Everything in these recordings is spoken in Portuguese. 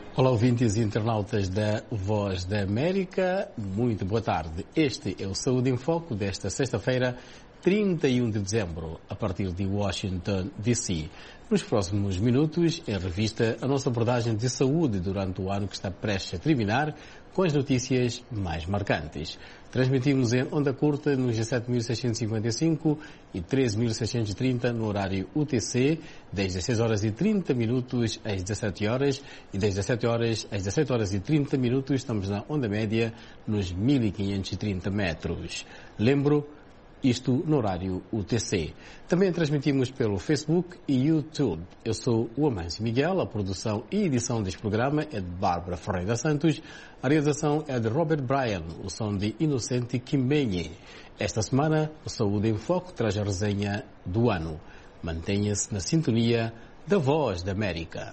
Olá, ouvintes e internautas da Voz da América, muito boa tarde. Este é o Saúde em Foco desta sexta-feira, 31 de dezembro, a partir de Washington, D.C. Nos próximos minutos, em revista, a nossa abordagem de saúde durante o ano que está prestes a terminar, com as notícias mais marcantes. Transmitimos em onda curta nos 17.655 e 13.630 no horário UTC, desde as 6 horas e 30 minutos às 17 horas e desde as 7 horas às 17 horas e 30 minutos estamos na onda média nos 1.530 metros. Lembro, isto no horário UTC. Também transmitimos pelo Facebook e YouTube. Eu sou o Amâncio Miguel, a produção e edição deste programa é de Bárbara Ferreira Santos, a realização é de Robert Bryan, o som de Inocente Kimbenye. Esta semana, o Saúde em Foco traz a resenha do ano. Mantenha-se na sintonia da Voz da América.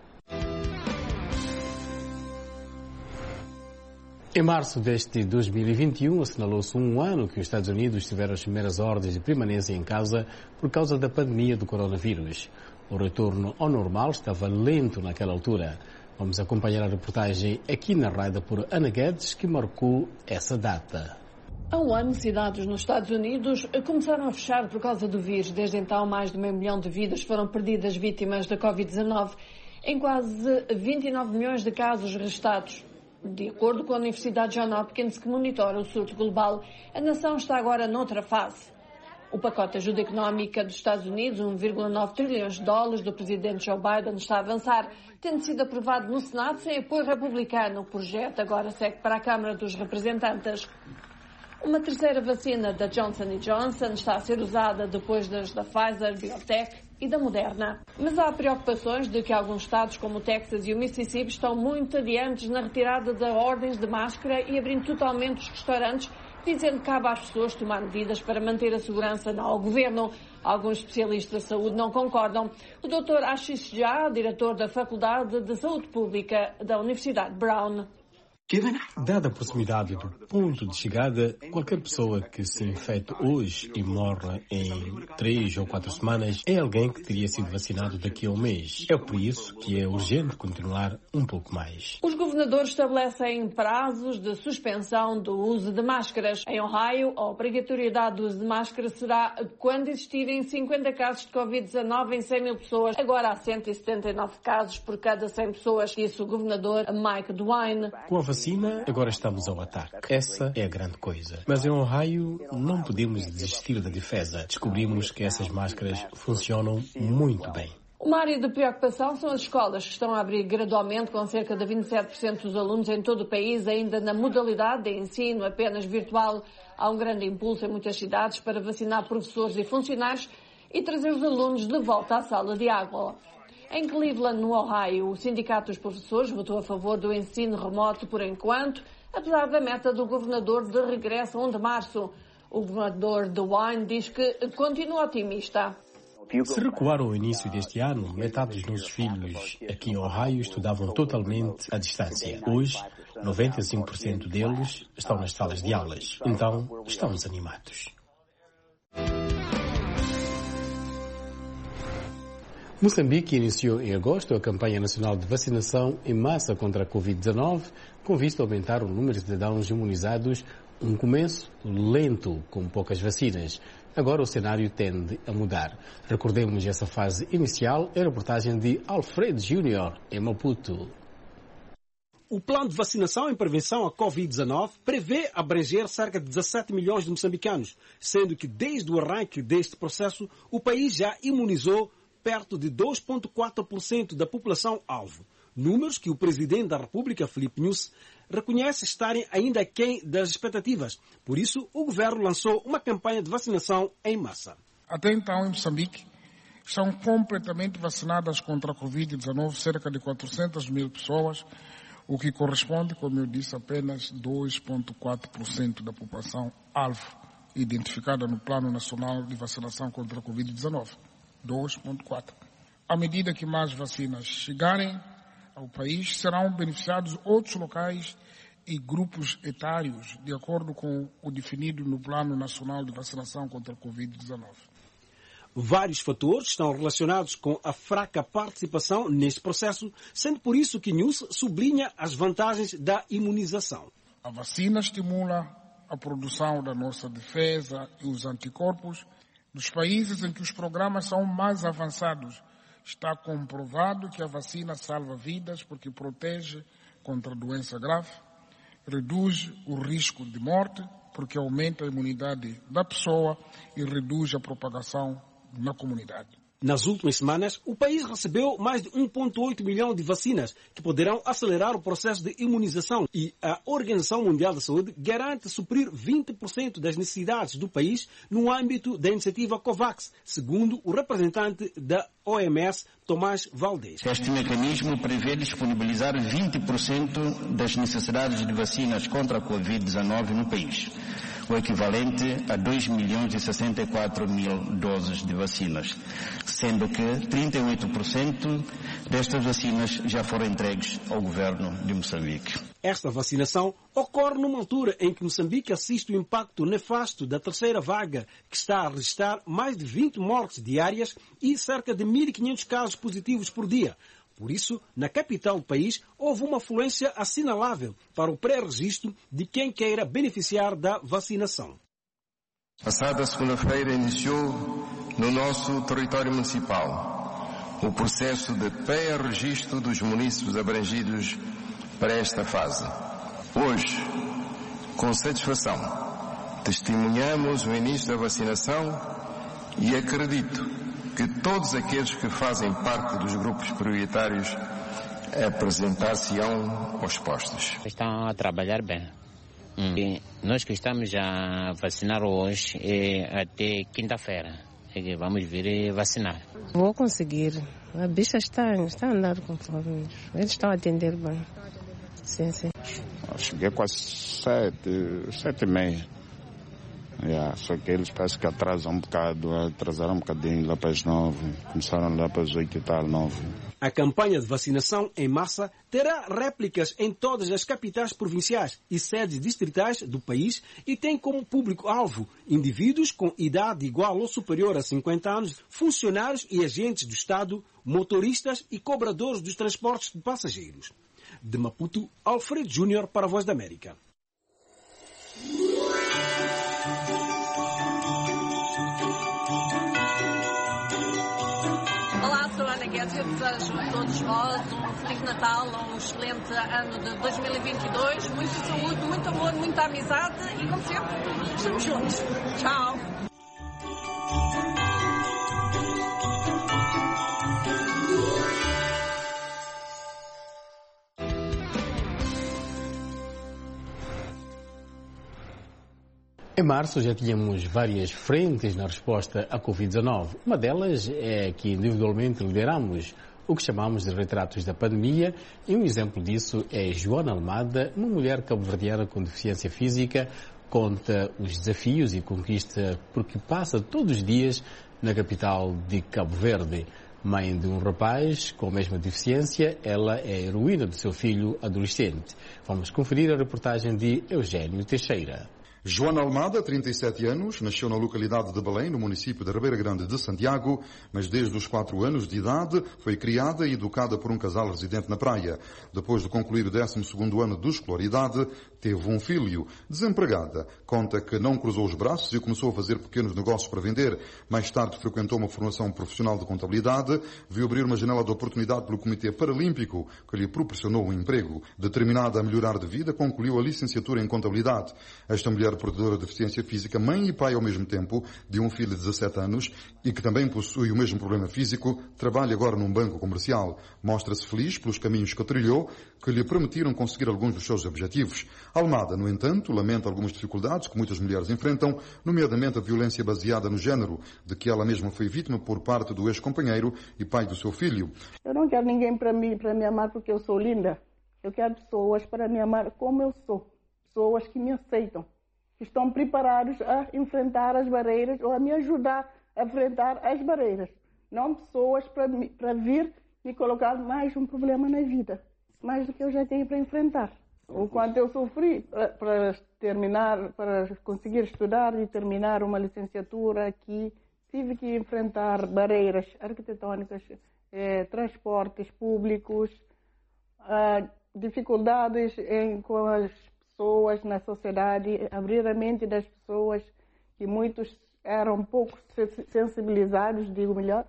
Em março deste 2021, assinalou-se um ano que os Estados Unidos tiveram as primeiras ordens de permanência em casa por causa da pandemia do coronavírus. O retorno ao normal estava lento naquela altura. Vamos acompanhar a reportagem aqui narrada por Ana Guedes, que marcou essa data. Há um ano, cidades nos Estados Unidos começaram a fechar por causa do vírus. Desde então, mais de 500 mil vidas foram perdidas vítimas da Covid-19, em quase 29 milhões de casos registados. De acordo com a Universidade Johns Hopkins, que monitora o surto global, a nação está agora noutra fase. O pacote de ajuda económica dos Estados Unidos, 1,9 trilhões de dólares do presidente Joe Biden, está a avançar, tendo sido aprovado no Senado sem apoio republicano. O projeto agora segue para a Câmara dos Representantes. Uma terceira vacina da Johnson & Johnson está a ser usada depois das da Pfizer, BioNTech e da Moderna. Mas há preocupações de que alguns estados, como o Texas e o Mississippi, estão muito adiantes na retirada de ordens de máscara e abrindo totalmente os restaurantes, dizendo que cabe às pessoas tomar medidas para manter a segurança ao governo. Alguns especialistas de saúde não concordam. O Dr. Ashish Jha, diretor da Faculdade de Saúde Pública da Universidade Brown. Dada a proximidade do ponto de chegada, qualquer pessoa que se infecte hoje e morra em 3 ou 4 semanas é alguém que teria sido vacinado daqui a um mês. É por isso que é urgente continuar um pouco mais. Os governadores estabelecem prazos de suspensão do uso de máscaras. Em Ohio, a obrigatoriedade do uso de máscara será quando existirem 50 casos de Covid-19 em 100 mil pessoas. Agora há 179 casos por cada 100 pessoas, disse o governador Mike DeWine. Com a vacina, agora estamos ao ataque. Essa é a grande coisa. Mas em Ohio, não podemos desistir da defesa. Descobrimos que essas máscaras funcionam muito bem. Uma área de preocupação são as escolas, que estão a abrir gradualmente, com cerca de 27% dos alunos em todo o país, ainda na modalidade de ensino apenas virtual. Há um grande impulso em muitas cidades para vacinar professores e funcionários e trazer os alunos de volta à sala de aula. Em Cleveland, no Ohio, o Sindicato dos Professores votou a favor do ensino remoto por enquanto, apesar da meta do governador de regresso a 1 de março. O governador DeWine diz que continua otimista. Se recuar ao início deste ano, metade dos nossos filhos aqui em Ohio estudavam totalmente à distância. Hoje, 95% deles estão nas salas de aulas. Então, estamos animados. Moçambique iniciou em agosto a campanha nacional de vacinação em massa contra a Covid-19, com vista a aumentar o número de cidadãos imunizados, um começo lento, com poucas vacinas. Agora o cenário tende a mudar. Recordemos essa fase inicial, é a reportagem de Alfredo Júnior, em Maputo. O plano de vacinação em prevenção à Covid-19 prevê abranger cerca de 17 milhões de moçambicanos, sendo que desde o arranque deste processo, o país já imunizou perto de 2,4% da população-alvo. Números que o presidente da República, Filipe Nyusi, reconhece estarem ainda aquém das expectativas. Por isso, o governo lançou uma campanha de vacinação em massa. Até então, em Moçambique, estão completamente vacinadas contra a Covid-19 cerca de 400 mil pessoas, o que corresponde, como eu disse, apenas 2,4% da população-alvo identificada no Plano Nacional de Vacinação contra a Covid-19. 2,4%. À medida que mais vacinas chegarem ao país, serão beneficiados outros locais e grupos etários, de acordo com o definido no Plano Nacional de Vacinação contra a Covid-19. Vários fatores estão relacionados com a fraca participação neste processo, sendo por isso que News sublinha as vantagens da imunização. A vacina estimula a produção da nossa defesa e os anticorpos. Nos países em que os programas são mais avançados, está comprovado que a vacina salva vidas porque protege contra doença grave, reduz o risco de morte porque aumenta a imunidade da pessoa e reduz a propagação na comunidade. Nas últimas semanas, o país recebeu mais de 1,8 milhão de vacinas que poderão acelerar o processo de imunização e a Organização Mundial da Saúde garante suprir 20% das necessidades do país no âmbito da iniciativa COVAX, segundo o representante da OMS, Tomás Valdez. Este mecanismo prevê disponibilizar 20% das necessidades de vacinas contra a Covid-19 no país, o equivalente a 2.064.000 doses de vacinas, sendo que 38% destas vacinas já foram entregues ao governo de Moçambique. Esta vacinação ocorre numa altura em que Moçambique assiste o impacto nefasto da terceira vaga, que está a registrar mais de 20 mortes diárias e cerca de 1.500 casos positivos por dia. Por isso, na capital do país, houve uma afluência assinalável para o pré-registro de quem queira beneficiar da vacinação. Passada segunda-feira iniciou no nosso território municipal o processo de pré-registro dos munícipes abrangidos para esta fase. Hoje, com satisfação, testemunhamos o início da vacinação e acredito que todos aqueles que fazem parte dos grupos prioritários apresentar-se-ão aos postos. Estão a trabalhar bem. E nós que estamos a vacinar hoje até quinta-feira. Vamos vir vacinar. Vou conseguir. A bicha está a andar conforme. Eles estão a atender bem. Sim. Eu cheguei quase 7h30. Só que eles parece que atrasaram um bocadinho lá para as 9, começaram lá para as 8 e tal, 9. A campanha de vacinação em massa terá réplicas em todas as capitais provinciais e sedes distritais do país e tem como público-alvo indivíduos com idade igual ou superior a 50 anos, funcionários e agentes do Estado, motoristas e cobradores dos transportes de passageiros. De Maputo, Alfredo Júnior para a Voz da América. Olá, sou a Ana Guedes e eu desejo a todos vós um Feliz Natal, um excelente ano de 2022, muita saúde, muito amor, muita amizade e, como sempre, estamos juntos. Tchau! Em março já tínhamos várias frentes na resposta à Covid-19. Uma delas é que individualmente lideramos o que chamamos de retratos da pandemia, e um exemplo disso é Joana Almada, uma mulher cabo-verdiana com deficiência física, conta os desafios e conquista porque passa todos os dias na capital de Cabo Verde. Mãe de um rapaz com a mesma deficiência, ela é a heroína do seu filho adolescente. Vamos conferir a reportagem de Eugênio Teixeira. Joana Almada, 37 anos, nasceu na localidade de Belém, no município de Ribeira Grande de Santiago, mas desde os 4 anos de idade foi criada e educada por um casal residente na praia. Depois de concluir o 12º ano de escolaridade, teve um filho. Desempregada, conta que não cruzou os braços e começou a fazer pequenos negócios para vender. Mais tarde frequentou uma formação profissional de contabilidade, viu abrir uma janela de oportunidade pelo Comitê Paralímpico, que lhe proporcionou um emprego. Determinada a melhorar de vida, concluiu a licenciatura em contabilidade. Esta mulher portadora de deficiência física, mãe e pai ao mesmo tempo, de um filho de 17 anos e que também possui o mesmo problema físico, trabalha agora num banco comercial. Mostra-se feliz pelos caminhos que trilhou, que lhe permitiram conseguir alguns dos seus objetivos. Almada, no entanto, lamenta algumas dificuldades que muitas mulheres enfrentam, nomeadamente a violência baseada no género, de que ela mesma foi vítima por parte do ex-companheiro e pai do seu filho. Eu não quero ninguém para me amar porque eu sou linda. Eu quero pessoas para me amar como eu sou. Pessoas que me aceitam, que estão preparados a enfrentar as barreiras ou a me ajudar a enfrentar as barreiras. Não pessoas para vir me colocar mais um problema na vida, mais do que eu já tenho para enfrentar. O quanto eu sofri para conseguir estudar e terminar uma licenciatura aqui, tive que enfrentar barreiras arquitetônicas, transportes públicos, dificuldades com as pessoas na sociedade, abrir a mente das pessoas, que muitos eram pouco sensibilizados, digo melhor.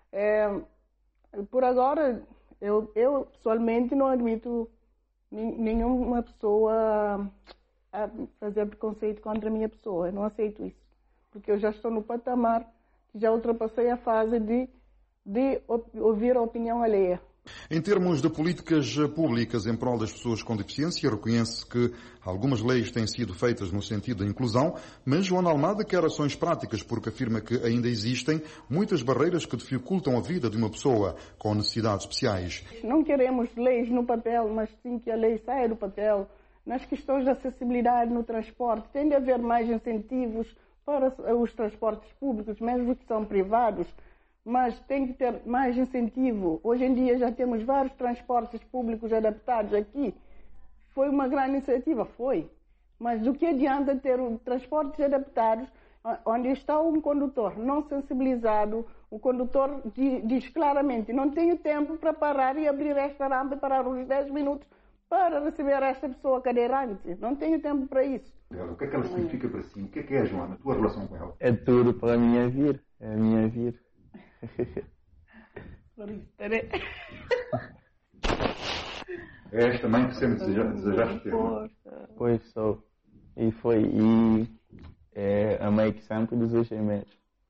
Por agora, eu pessoalmente não admito nenhuma pessoa a fazer preconceito contra a minha pessoa. Eu não aceito isso, porque eu já estou no patamar que já ultrapassei a fase de ouvir a opinião alheia. Em termos de políticas públicas em prol das pessoas com deficiência, reconhece que algumas leis têm sido feitas no sentido da inclusão, mas Joana Almada quer ações práticas porque afirma que ainda existem muitas barreiras que dificultam a vida de uma pessoa com necessidades especiais. Não queremos leis no papel, mas sim que a lei saia do papel. Nas questões de acessibilidade no transporte, tem de haver mais incentivos para os transportes públicos, mesmo que são privados, mas tem que ter mais incentivo. Hoje em dia já temos vários transportes públicos adaptados aqui. Foi uma grande iniciativa, foi. Mas do que adianta ter transportes adaptados onde está um condutor não sensibilizado? O condutor diz claramente: não tenho tempo para parar e abrir esta rampa e parar uns 10 minutos para receber esta pessoa cadeirante. Não tenho tempo para isso. O que é que ela significa para si? O que é, Joana, a tua relação com ela? É tudo para a minha vida. É a minha vida. É esta mãe que sempre desejaste ter? Pois sou. E foi. E é a mãe que sempre desejei mesmo.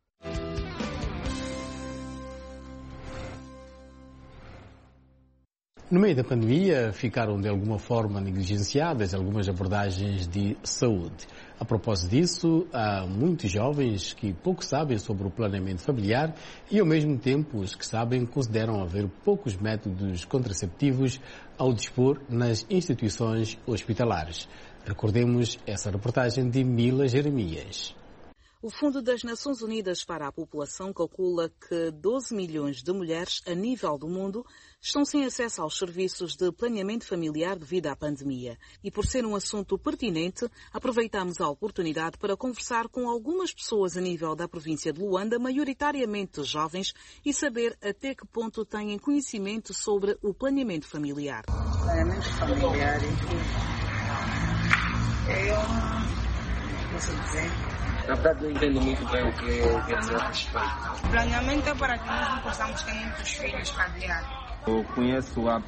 No meio da pandemia, ficaram de alguma forma negligenciadas algumas abordagens de saúde. A propósito disso, há muitos jovens que pouco sabem sobre o planeamento familiar e, ao mesmo tempo, os que sabem consideram haver poucos métodos contraceptivos ao dispor nas instituições hospitalares. Recordemos essa reportagem de Mila Jeremias. O Fundo das Nações Unidas para a População calcula que 12 milhões de mulheres a nível do mundo estão sem acesso aos serviços de planeamento familiar devido à pandemia. E por ser um assunto pertinente, aproveitamos a oportunidade para conversar com algumas pessoas a nível da província de Luanda, maioritariamente jovens, e saber até que ponto têm conhecimento sobre o planeamento familiar. Planeamento familiar, posso dizer? Na verdade, não entendo muito bem o que quer dizer a respeito. O planeamento é para que nós não possamos ter muitos filhos cadeados. Eu conheço a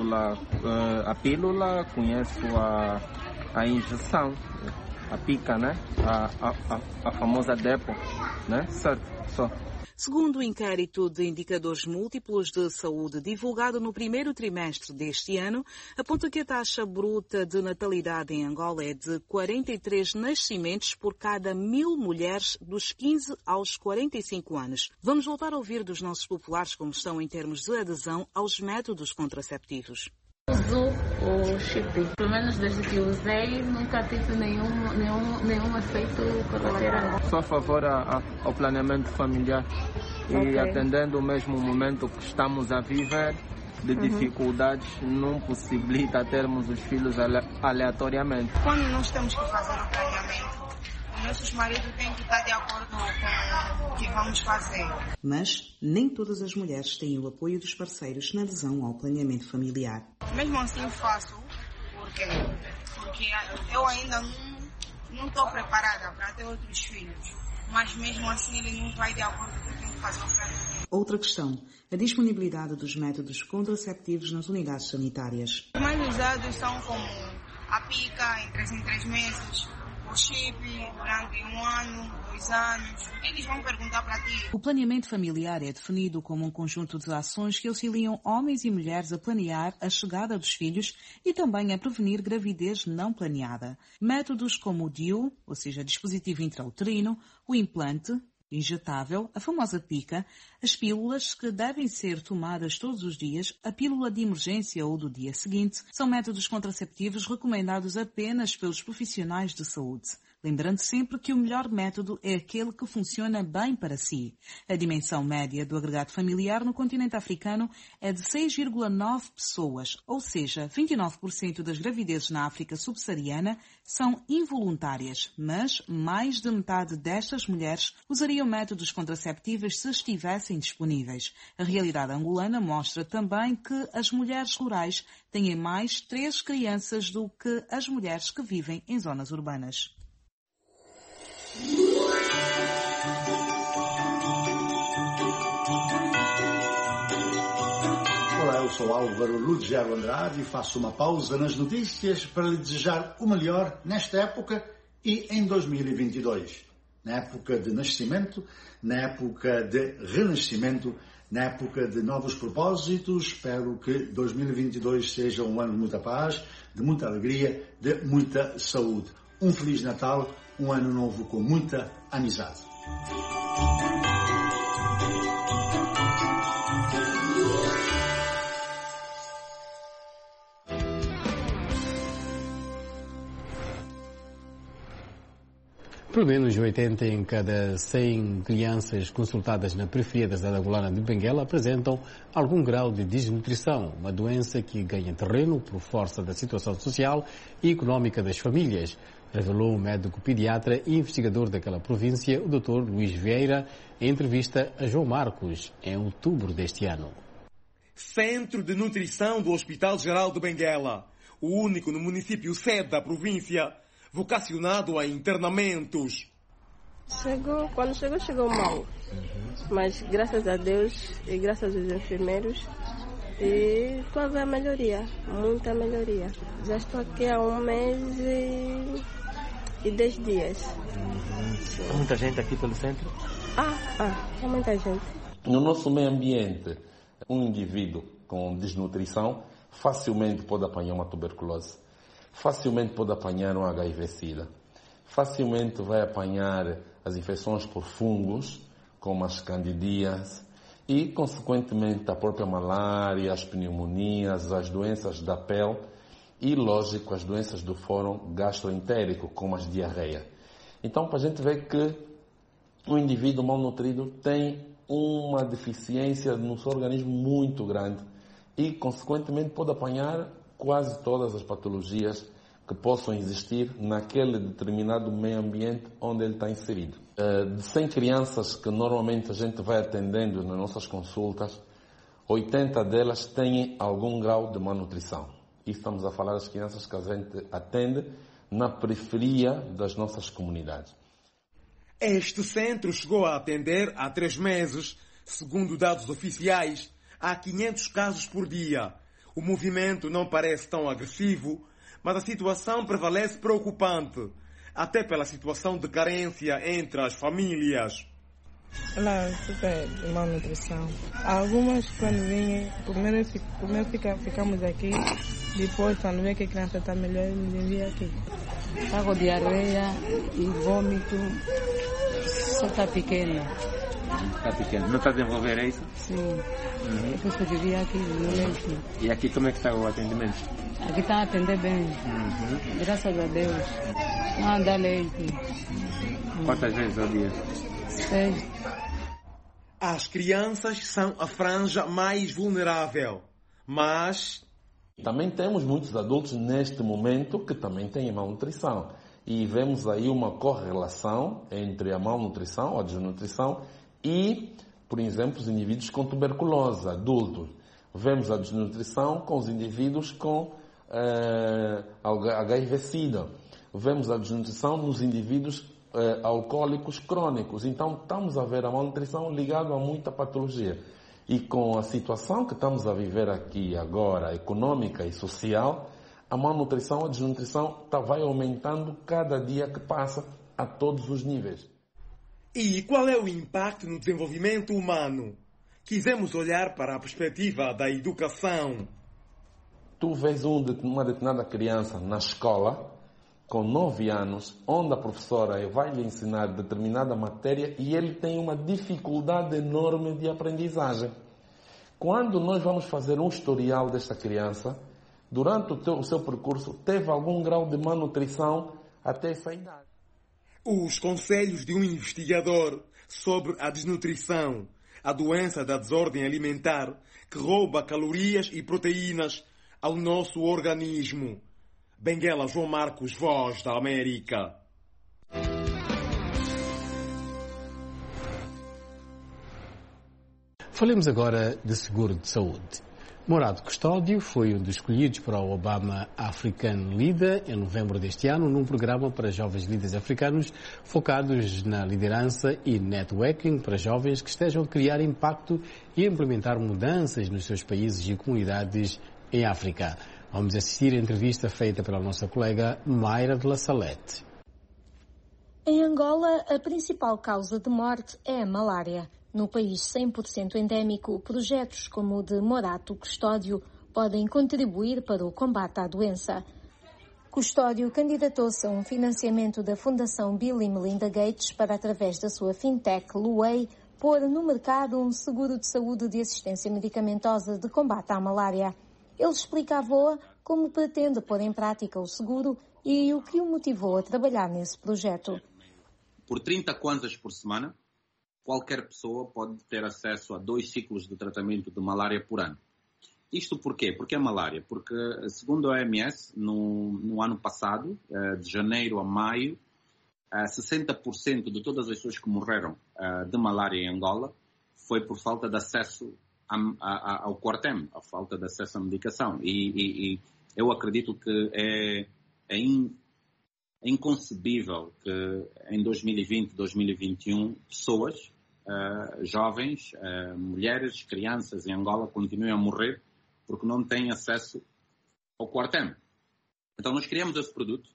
pílula, conheço a injeção, a pica, né? A famosa depo, né? Certo, só. Segundo o inquérito de indicadores múltiplos de saúde divulgado no primeiro trimestre deste ano, aponta que a taxa bruta de natalidade em Angola é de 43 nascimentos por cada 1000 mulheres dos 15 aos 45 anos. Vamos voltar a ouvir dos nossos populares como estão em termos de adesão aos métodos contraceptivos. Uso o chip. Pelo menos desde que usei, nunca tive nenhum efeito colateral. Sou a favor ao planeamento familiar e atendendo o mesmo momento que estamos a viver de dificuldades, não possibilita termos os filhos aleatoriamente. Quando nós temos que fazer o planeamento, nossos maridos têm que estar de acordo com o que vamos fazer. Mas nem todas as mulheres têm o apoio dos parceiros na adesão ao planeamento familiar. Mesmo assim faço, porque eu ainda não estou preparada para ter outros filhos. Mas mesmo assim ele não vai de acordo com o que eu tenho que fazer o planeamento. Outra questão, a disponibilidade dos métodos contraceptivos nas unidades sanitárias. Os mais usados são como a pica em 3 meses, o chip durante 1 ano, 2 anos. Eles vão perguntar para ti. O planeamento familiar é definido como um conjunto de ações que auxiliam homens e mulheres a planear a chegada dos filhos e também a prevenir gravidez não planeada. Métodos como o DIU, ou seja, dispositivo intrauterino, o implante injetável, a famosa pica, as pílulas que devem ser tomadas todos os dias, a pílula de emergência ou do dia seguinte, são métodos contraceptivos recomendados apenas pelos profissionais de saúde. Lembrando sempre que o melhor método é aquele que funciona bem para si. A dimensão média do agregado familiar no continente africano é de 6,9 pessoas, ou seja, 29% das gravidezes na África subsaariana são involuntárias, mas mais de metade destas mulheres usariam seriam métodos contraceptivos se estivessem disponíveis. A realidade angolana mostra também que as mulheres rurais têm mais 3 crianças do que as mulheres que vivem em zonas urbanas. Olá, eu sou Álvaro Ludgero Andrade e faço uma pausa nas notícias para lhe desejar o melhor nesta época e em 2022. Na época de nascimento, na época de renascimento, na época de novos propósitos. Espero que 2022 seja um ano de muita paz, de muita alegria, de muita saúde. Um Feliz Natal, um ano novo com muita amizade. Pelo menos 80 em cada 100 crianças consultadas na periferia da cidade angolana de Benguela apresentam algum grau de desnutrição, uma doença que ganha terreno por força da situação social e económica das famílias, revelou o médico pediatra e investigador daquela província, o Dr. Luís Vieira, em entrevista a João Marcos, em outubro deste ano. Centro de Nutrição do Hospital Geral de Benguela, o único no município sede da província, vocacionado a internamentos. Quando chegou mal. Mas graças a Deus e graças aos enfermeiros, estou a ver a melhoria, muita melhoria. Já estou aqui há 1 mês e 10 dias. Há muita gente aqui pelo centro? Há muita gente. No nosso meio ambiente, um indivíduo com desnutrição facilmente pode apanhar uma tuberculose. Facilmente pode apanhar um HIV-Sida. Facilmente vai apanhar as infecções por fungos, como as candidíase, e, consequentemente, a própria malária, as pneumonias, as doenças da pele e, lógico, as doenças do fórum gastroentérico, como as diarreia. Então, para a gente ver que o indivíduo malnutrido tem uma deficiência no seu organismo muito grande e, consequentemente, pode apanhar quase todas as patologias que possam existir naquele determinado meio ambiente onde ele está inserido. De 100 crianças que normalmente a gente vai atendendo nas nossas consultas, 80 delas têm algum grau de malnutrição. E estamos a falar das crianças que a gente atende na periferia das nossas comunidades. Este centro chegou a atender há 3 meses, segundo dados oficiais, há 500 casos por dia. O movimento não parece tão agressivo, mas a situação prevalece preocupante, até pela situação de carência entre as famílias. Lá, super de malnutrição. Algumas, quando vêm, primeiro ficamos aqui, depois, quando vê que a criança está melhor, nos envia aqui. Está com diarreia e vômito, só está pequena. Está pequeno. Não está a desenvolver, é isso? Sim. Depois eu vivia aqui no leite. E aqui como é que está o atendimento? Aqui está a atender bem. Graças a Deus. Não dá leite. Quantas vezes ao dia? 6. As crianças são a franja mais vulnerável, mas também temos muitos adultos neste momento que também têm malnutrição. E vemos aí uma correlação entre a malnutrição, a desnutrição e, por exemplo, os indivíduos com tuberculose, adultos. Vemos a desnutrição com os indivíduos com HIV-Sida. Vemos a desnutrição nos indivíduos alcoólicos crônicos. Então, estamos a ver a malnutrição ligada a muita patologia. E com a situação que estamos a viver aqui agora, econômica e social, a malnutrição, a desnutrição vai aumentando cada dia que passa a todos os níveis. E qual é o impacto no desenvolvimento humano? Quisemos olhar para a perspectiva da educação. Tu vês uma determinada criança na escola, com 9 anos, onde a professora vai lhe ensinar determinada matéria e ele tem uma dificuldade enorme de aprendizagem. Quando nós vamos fazer um historial desta criança, durante o seu percurso, teve algum grau de malnutrição até essa idade. Os conselhos de um investigador sobre a desnutrição, a doença da desordem alimentar que rouba calorias e proteínas ao nosso organismo. Benguela, João Marcos, Voz da América. Falemos agora de seguro de saúde. Morado Custódio foi um dos escolhidos para o Obama African Leader em novembro deste ano, num programa para jovens líderes africanos focados na liderança e networking para jovens que estejam a criar impacto e implementar mudanças nos seus países e comunidades em África. Vamos assistir a entrevista feita pela nossa colega Mayra de La Salette. Em Angola, a principal causa de morte é a malária. No país 100% endémico, projetos como o de Morato Custódio podem contribuir para o combate à doença. Custódio candidatou-se a um financiamento da Fundação Bill e Melinda Gates para, através da sua fintech Luway, pôr no mercado um seguro de saúde de assistência medicamentosa de combate à malária. Ele explica à VOA como pretende pôr em prática o seguro e o que o motivou a trabalhar nesse projeto. Por 30 kwanzas por semana, qualquer pessoa pode ter acesso a 2 ciclos de tratamento de malária por ano. Isto por quê? Porque é malária? Porque, segundo a OMS, no ano passado, de janeiro a maio, 60% de todas as pessoas que morreram de malária em Angola foi por falta de acesso ao Coartem, a falta de acesso à medicação. E eu acredito que é inconcebível que em 2020, 2021, pessoas, jovens, mulheres, crianças em Angola continuem a morrer porque não têm acesso ao Coartem. Então nós criamos esse produto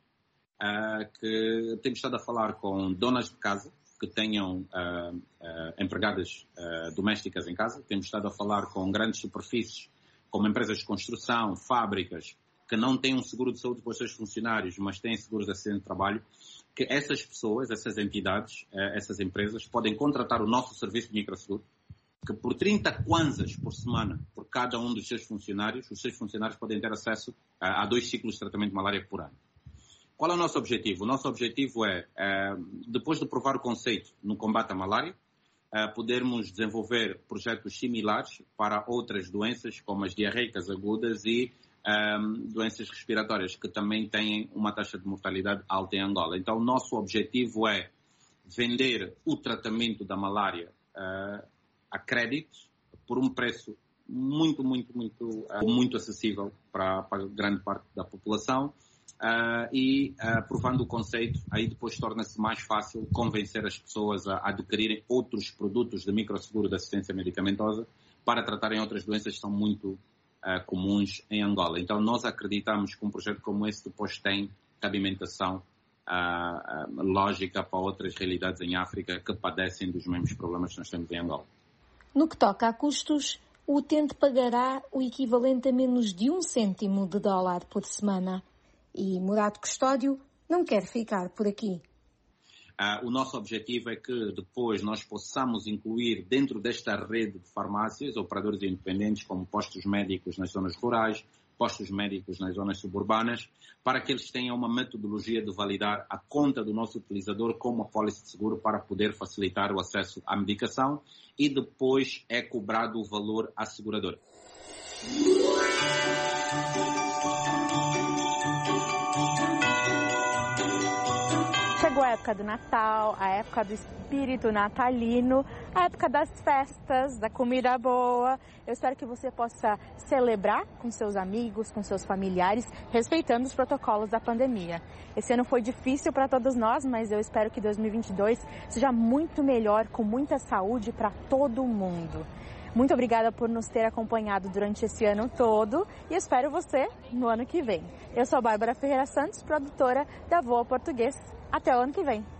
que temos estado a falar com donas de casa que tenham empregadas domésticas em casa. Temos estado a falar com grandes superfícies, como empresas de construção, fábricas, que não têm um seguro de saúde para os seus funcionários, mas têm seguros de acidente de trabalho, que essas pessoas, essas entidades, essas empresas, podem contratar o nosso serviço de microseguro, que por 30 kwanzas por semana, por cada um dos seus funcionários, os seus funcionários podem ter acesso a 2 ciclos de tratamento de malária por ano. Qual é o nosso objetivo? O nosso objetivo é, depois de provar o conceito no combate à malária, podermos desenvolver projetos similares para outras doenças, como as diarreicas agudas e doenças respiratórias, que também têm uma taxa de mortalidade alta em Angola. Então, o nosso objetivo é vender o tratamento da malária a crédito por um preço muito acessível para grande parte da população e provando o conceito, aí depois torna-se mais fácil convencer as pessoas a adquirirem outros produtos de microseguro de assistência medicamentosa para tratarem outras doenças que são muito comuns em Angola. Então nós acreditamos que um projeto como esse depois tem cabimentação lógica para outras realidades em África que padecem dos mesmos problemas que nós temos em Angola. No que toca a custos, o utente pagará o equivalente a menos de 1 cêntimo de dólar por semana. E Morato Custódio não quer ficar por aqui. O nosso objetivo é que depois nós possamos incluir dentro desta rede de farmácias operadores independentes como postos médicos nas zonas rurais, postos médicos nas zonas suburbanas, para que eles tenham uma metodologia de validar a conta do nosso utilizador como apólice de seguro para poder facilitar o acesso à medicação e depois é cobrado o valor à seguradora. Chegou a época do Natal, a época do espírito natalino, a época das festas, da comida boa. Eu espero que você possa celebrar com seus amigos, com seus familiares, respeitando os protocolos da pandemia. Esse ano foi difícil para todos nós, mas eu espero que 2022 seja muito melhor, com muita saúde para todo mundo. Muito obrigada por nos ter acompanhado durante esse ano todo e espero você no ano que vem. Eu sou a Bárbara Ferreira Santos, produtora da VOA Português. Até o ano que vem.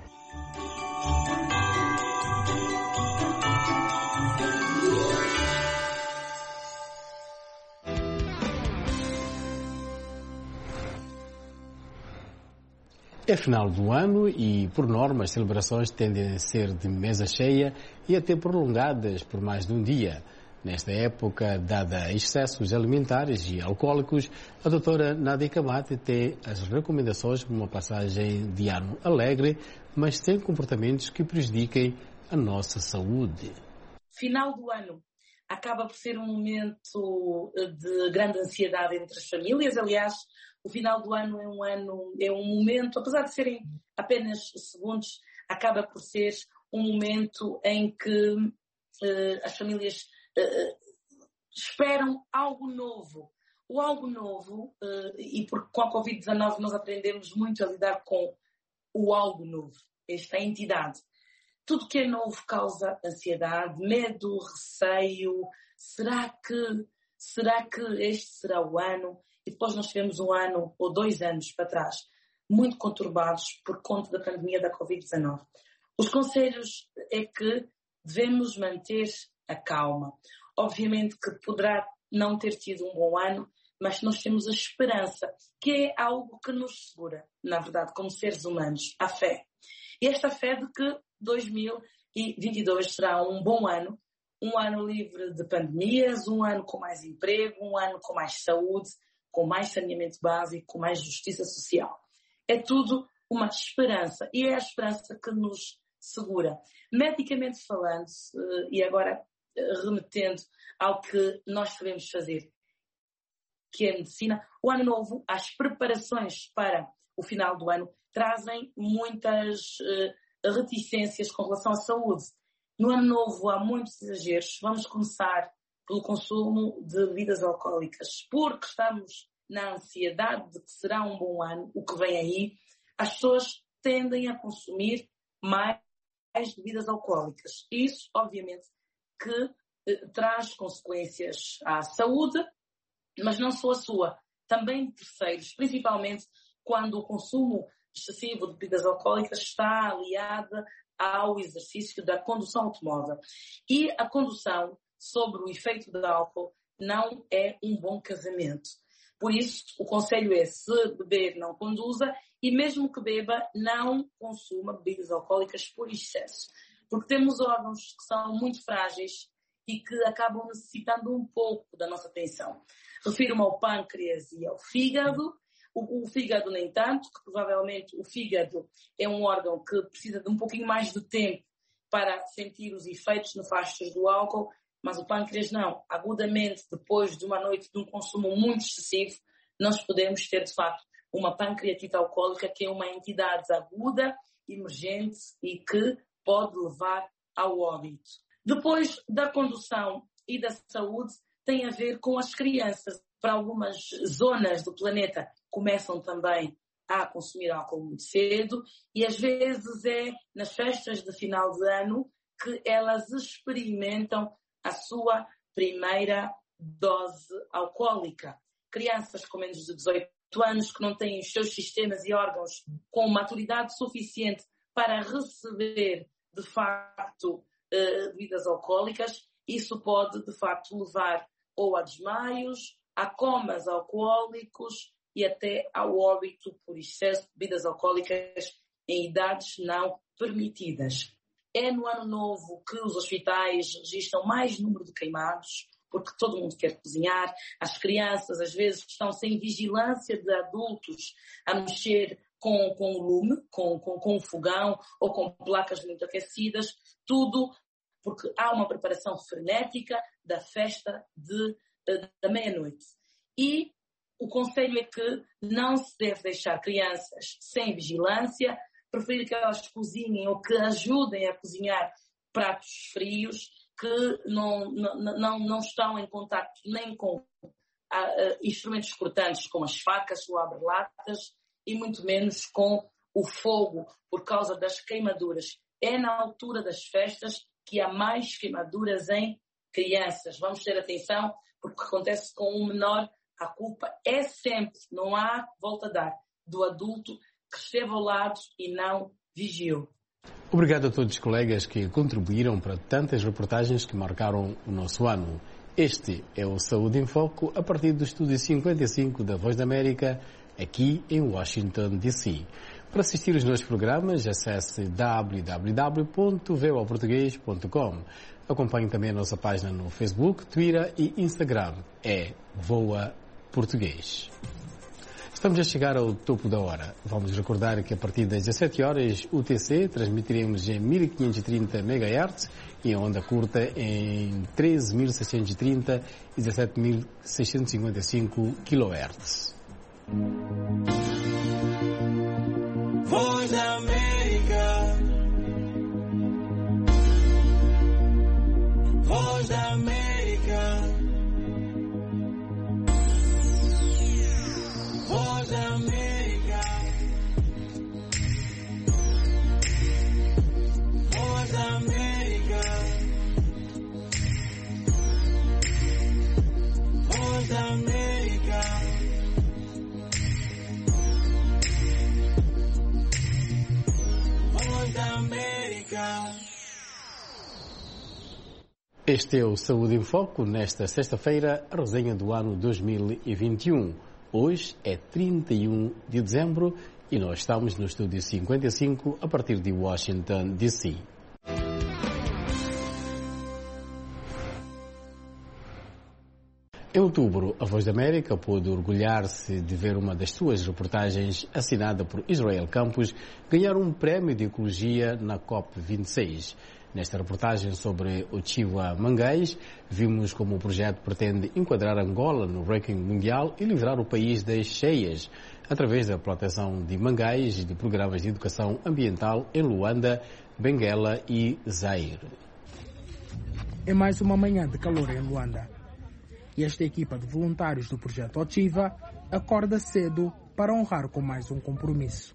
É final do ano e, por norma, as celebrações tendem a ser de mesa cheia e até prolongadas por mais de um dia. Nesta época, dada excessos alimentares e alcoólicos, a doutora Nádia Camate tem as recomendações para uma passagem de ano alegre, mas sem comportamentos que prejudiquem a nossa saúde. Final do ano acaba por ser um momento de grande ansiedade entre as famílias. Aliás, o final do ano é um momento, apesar de serem apenas segundos, acaba por ser um momento em que as famílias esperam algo novo. O algo novo, e porque com a Covid-19 nós aprendemos muito a lidar com o algo novo, esta entidade. Tudo que é novo causa ansiedade, medo, receio. Será que este será o ano? E depois nós tivemos 1 ano ou 2 anos para trás, muito conturbados por conta da pandemia da Covid-19. Os conselhos é que devemos manter a calma. Obviamente que poderá não ter tido um bom ano, mas nós temos a esperança, que é algo que nos segura, na verdade, como seres humanos, a fé. E esta fé de que 2022 será um bom ano, um ano livre de pandemias, um ano com mais emprego, um ano com mais saúde, com mais saneamento básico, com mais justiça social. É tudo uma esperança, e é a esperança que nos segura. Medicamente falando, e agora remetendo ao que nós devemos fazer, que é a medicina, o ano novo, as preparações para o final do ano trazem muitas reticências com relação à saúde. No ano novo há muitos exageros. Vamos começar pelo consumo de bebidas alcoólicas, porque estamos na ansiedade de que será um bom ano, o que vem aí. As pessoas tendem a consumir mais bebidas alcoólicas. Isso, obviamente, que traz consequências à saúde, mas não só a sua, também de terceiros, principalmente quando o consumo excessivo de bebidas alcoólicas está aliado ao exercício da condução automóvel. E a condução sobre o efeito do álcool não é um bom casamento. Por isso, o conselho é, se beber, não conduza, e mesmo que beba, não consuma bebidas alcoólicas por excesso. Porque temos órgãos que são muito frágeis e que acabam necessitando um pouco da nossa atenção. Refiro-me ao pâncreas e ao fígado. O fígado nem tanto, que provavelmente o fígado é um órgão que precisa de um pouquinho mais de tempo para sentir os efeitos nefastos do álcool, mas o pâncreas não. Agudamente, depois de uma noite de um consumo muito excessivo, nós podemos ter, de facto, uma pancreatite alcoólica, que é uma entidade aguda, emergente e que pode levar ao óbito. Depois da condução e da saúde, tem a ver com as crianças. Para algumas zonas do planeta começam também a consumir álcool muito cedo, e às vezes é nas festas de final de ano que elas experimentam a sua primeira dose alcoólica. Crianças com menos de 18 anos que não têm os seus sistemas e órgãos com maturidade suficiente para receber, de facto, bebidas alcoólicas, isso pode, de facto, levar ou a desmaios, a comas alcoólicos e até ao óbito por excesso de bebidas alcoólicas em idades não permitidas. É no ano novo que os hospitais registram mais número de queimados, porque todo mundo quer cozinhar. As crianças, às vezes, estão sem vigilância de adultos a mexer com o lume, com o fogão ou com placas muito aquecidas, tudo porque há uma preparação frenética da festa da meia-noite. E o conselho é que não se deve deixar crianças sem vigilância, preferir que elas cozinhem ou que ajudem a cozinhar pratos frios, que não estão em contacto nem com instrumentos cortantes como as facas ou abre-latas, e muito menos com o fogo por causa das queimaduras. É na altura das festas que há mais queimaduras em crianças. Vamos ter atenção, porque acontece com um menor, a culpa é sempre, não há volta a dar, do adulto que esteve ao lado e não vigiou. Obrigado a todos os colegas que contribuíram para tantas reportagens que marcaram o nosso ano. Este é o Saúde em Foco, a partir do Estúdio 55 da Voz da América, aqui em Washington, D.C. Para assistir aos nossos programas, acesse www.voaportugues.com. Acompanhe também a nossa página no Facebook, Twitter e Instagram. É Voa Português. Estamos a chegar ao topo da hora. Vamos recordar que a partir das 17 horas UTC transmitiremos em 1530 MHz e em onda curta em 13.630 e 17.655 kHz. Voz da América. Voz da América. Voz da América. Este é o Saúde em Foco, nesta sexta-feira, a resenha do ano 2021. Hoje é 31 de dezembro e nós estamos no estúdio 55 a partir de Washington, D.C. Em outubro, a Voz da América pôde orgulhar-se de ver uma das suas reportagens, assinada por Israel Campos, ganhar um prémio de ecologia na COP26. Nesta reportagem sobre o Chiva Mangais, vimos como o projeto pretende enquadrar Angola no ranking mundial e livrar o país das cheias, através da proteção de mangais e de programas de educação ambiental em Luanda, Benguela e Zaire. É mais uma manhã de calor em Luanda. E esta equipa de voluntários do projeto Ochiva acorda cedo para honrar com mais um compromisso.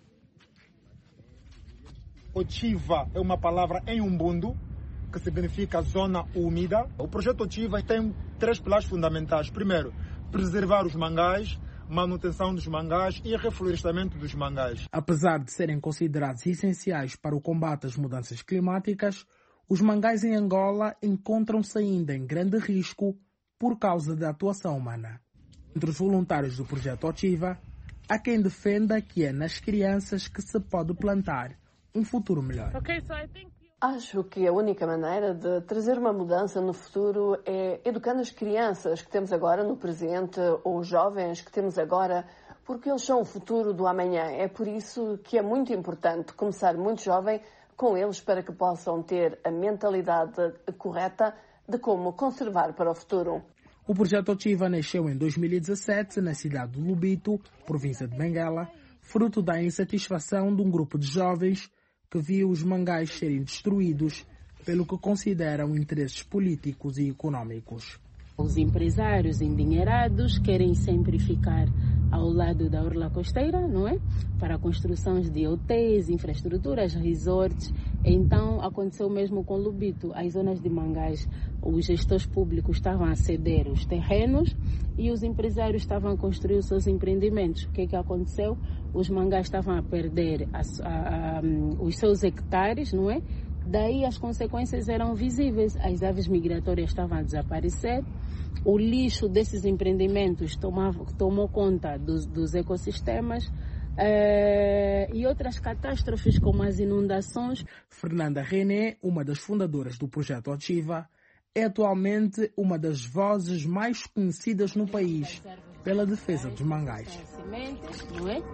Ochiva é uma palavra em Ubuntu que significa zona úmida. O projeto Ochiva tem 3 pilares fundamentais. Primeiro, preservar os mangais, manutenção dos mangais e reflorestamento dos mangais. Apesar de serem considerados essenciais para o combate às mudanças climáticas, os mangais em Angola encontram-se ainda em grande risco por causa da atuação humana. Entre os voluntários do projeto Ochiva, há quem defenda que é nas crianças que se pode plantar um futuro melhor. Acho que a única maneira de trazer uma mudança no futuro é educando as crianças que temos agora no presente ou os jovens que temos agora, porque eles são o futuro do amanhã. É por isso que é muito importante começar muito jovem com eles para que possam ter a mentalidade correta de como conservar para o futuro. O projeto Ochiva nasceu em 2017 na cidade de Lubito, província de Benguela, fruto da insatisfação de um grupo de jovens que viu os mangais serem destruídos pelo que consideram interesses políticos e econômicos. Os empresários endinheirados querem sempre ficar ao lado da orla costeira, não é? Para construções de hotéis, infraestruturas, resorts. Então, aconteceu mesmo com Lubito. As zonas de mangás, os gestores públicos estavam a ceder os terrenos e os empresários estavam a construir os seus empreendimentos. O que é que aconteceu? Os mangás estavam a perder os seus hectares, não é? Daí as consequências eram visíveis. As aves migratórias estavam a desaparecer. O lixo desses empreendimentos tomou conta dos ecossistemas e outras catástrofes como as inundações. Fernanda René, uma das fundadoras do projeto Ochiva, é atualmente uma das vozes mais conhecidas no país pela defesa dos mangais. Não é?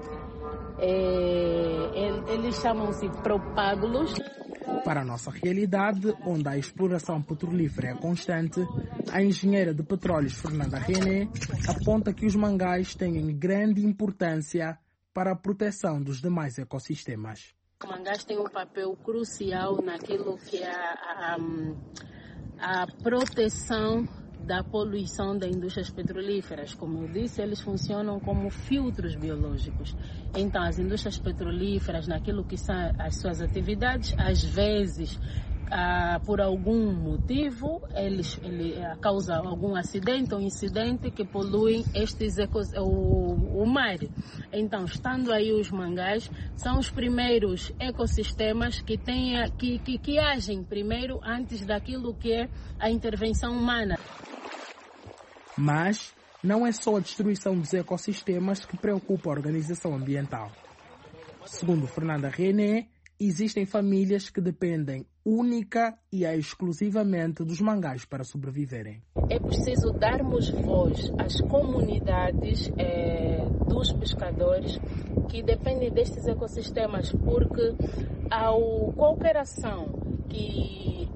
Eles chamam-se propágulos. Para a nossa realidade, onde a exploração petrolífera é constante, a engenheira de petróleos Fernanda René aponta que os mangais têm grande importância para a proteção dos demais ecossistemas. Os mangás têm um papel crucial naquilo que é a proteção da poluição das indústrias petrolíferas. Como eu disse, eles funcionam como filtros biológicos. Então, as indústrias petrolíferas, naquilo que são as suas atividades, às vezes, por algum motivo, eles causam algum acidente ou incidente que poluem o mar. Então, estando aí os mangás, são os primeiros ecossistemas que agem primeiro antes daquilo que é a intervenção humana. Mas não é só a destruição dos ecossistemas que preocupa a organização ambiental. Segundo Fernanda René, existem famílias que dependem única e exclusivamente dos mangás para sobreviverem. É preciso darmos voz às comunidades dos pescadores que dependem destes ecossistemas, porque qualquer ação que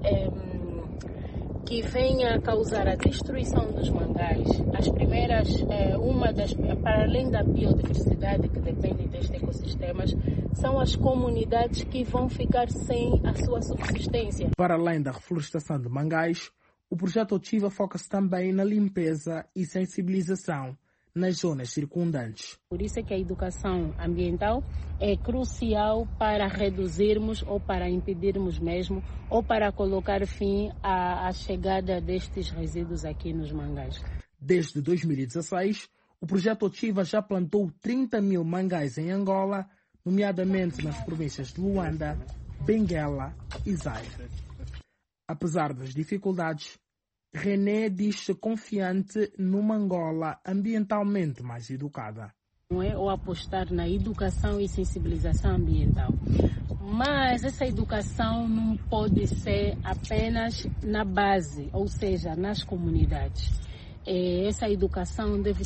venha a causar a destruição dos mangás, as primeiras, para além da biodiversidade que depende destes ecossistemas, são as comunidades que vão ficar sem a sua subsistência. Para além da reflorestação de mangás, o projeto Ochiva foca-se também na limpeza e sensibilização nas zonas circundantes. Por isso é que a educação ambiental é crucial para reduzirmos ou para impedirmos mesmo ou para colocar fim à chegada destes resíduos aqui nos mangás. Desde 2016, o projeto Ochiva já plantou 30 mil mangais em Angola, nomeadamente nas províncias de Luanda, Benguela e Zaire. Apesar das dificuldades, René diz-se confiante numa Angola ambientalmente mais educada. Não é ou apostar na educação e sensibilização ambiental. Mas essa educação não pode ser apenas na base, ou seja, nas comunidades. Essa educação deve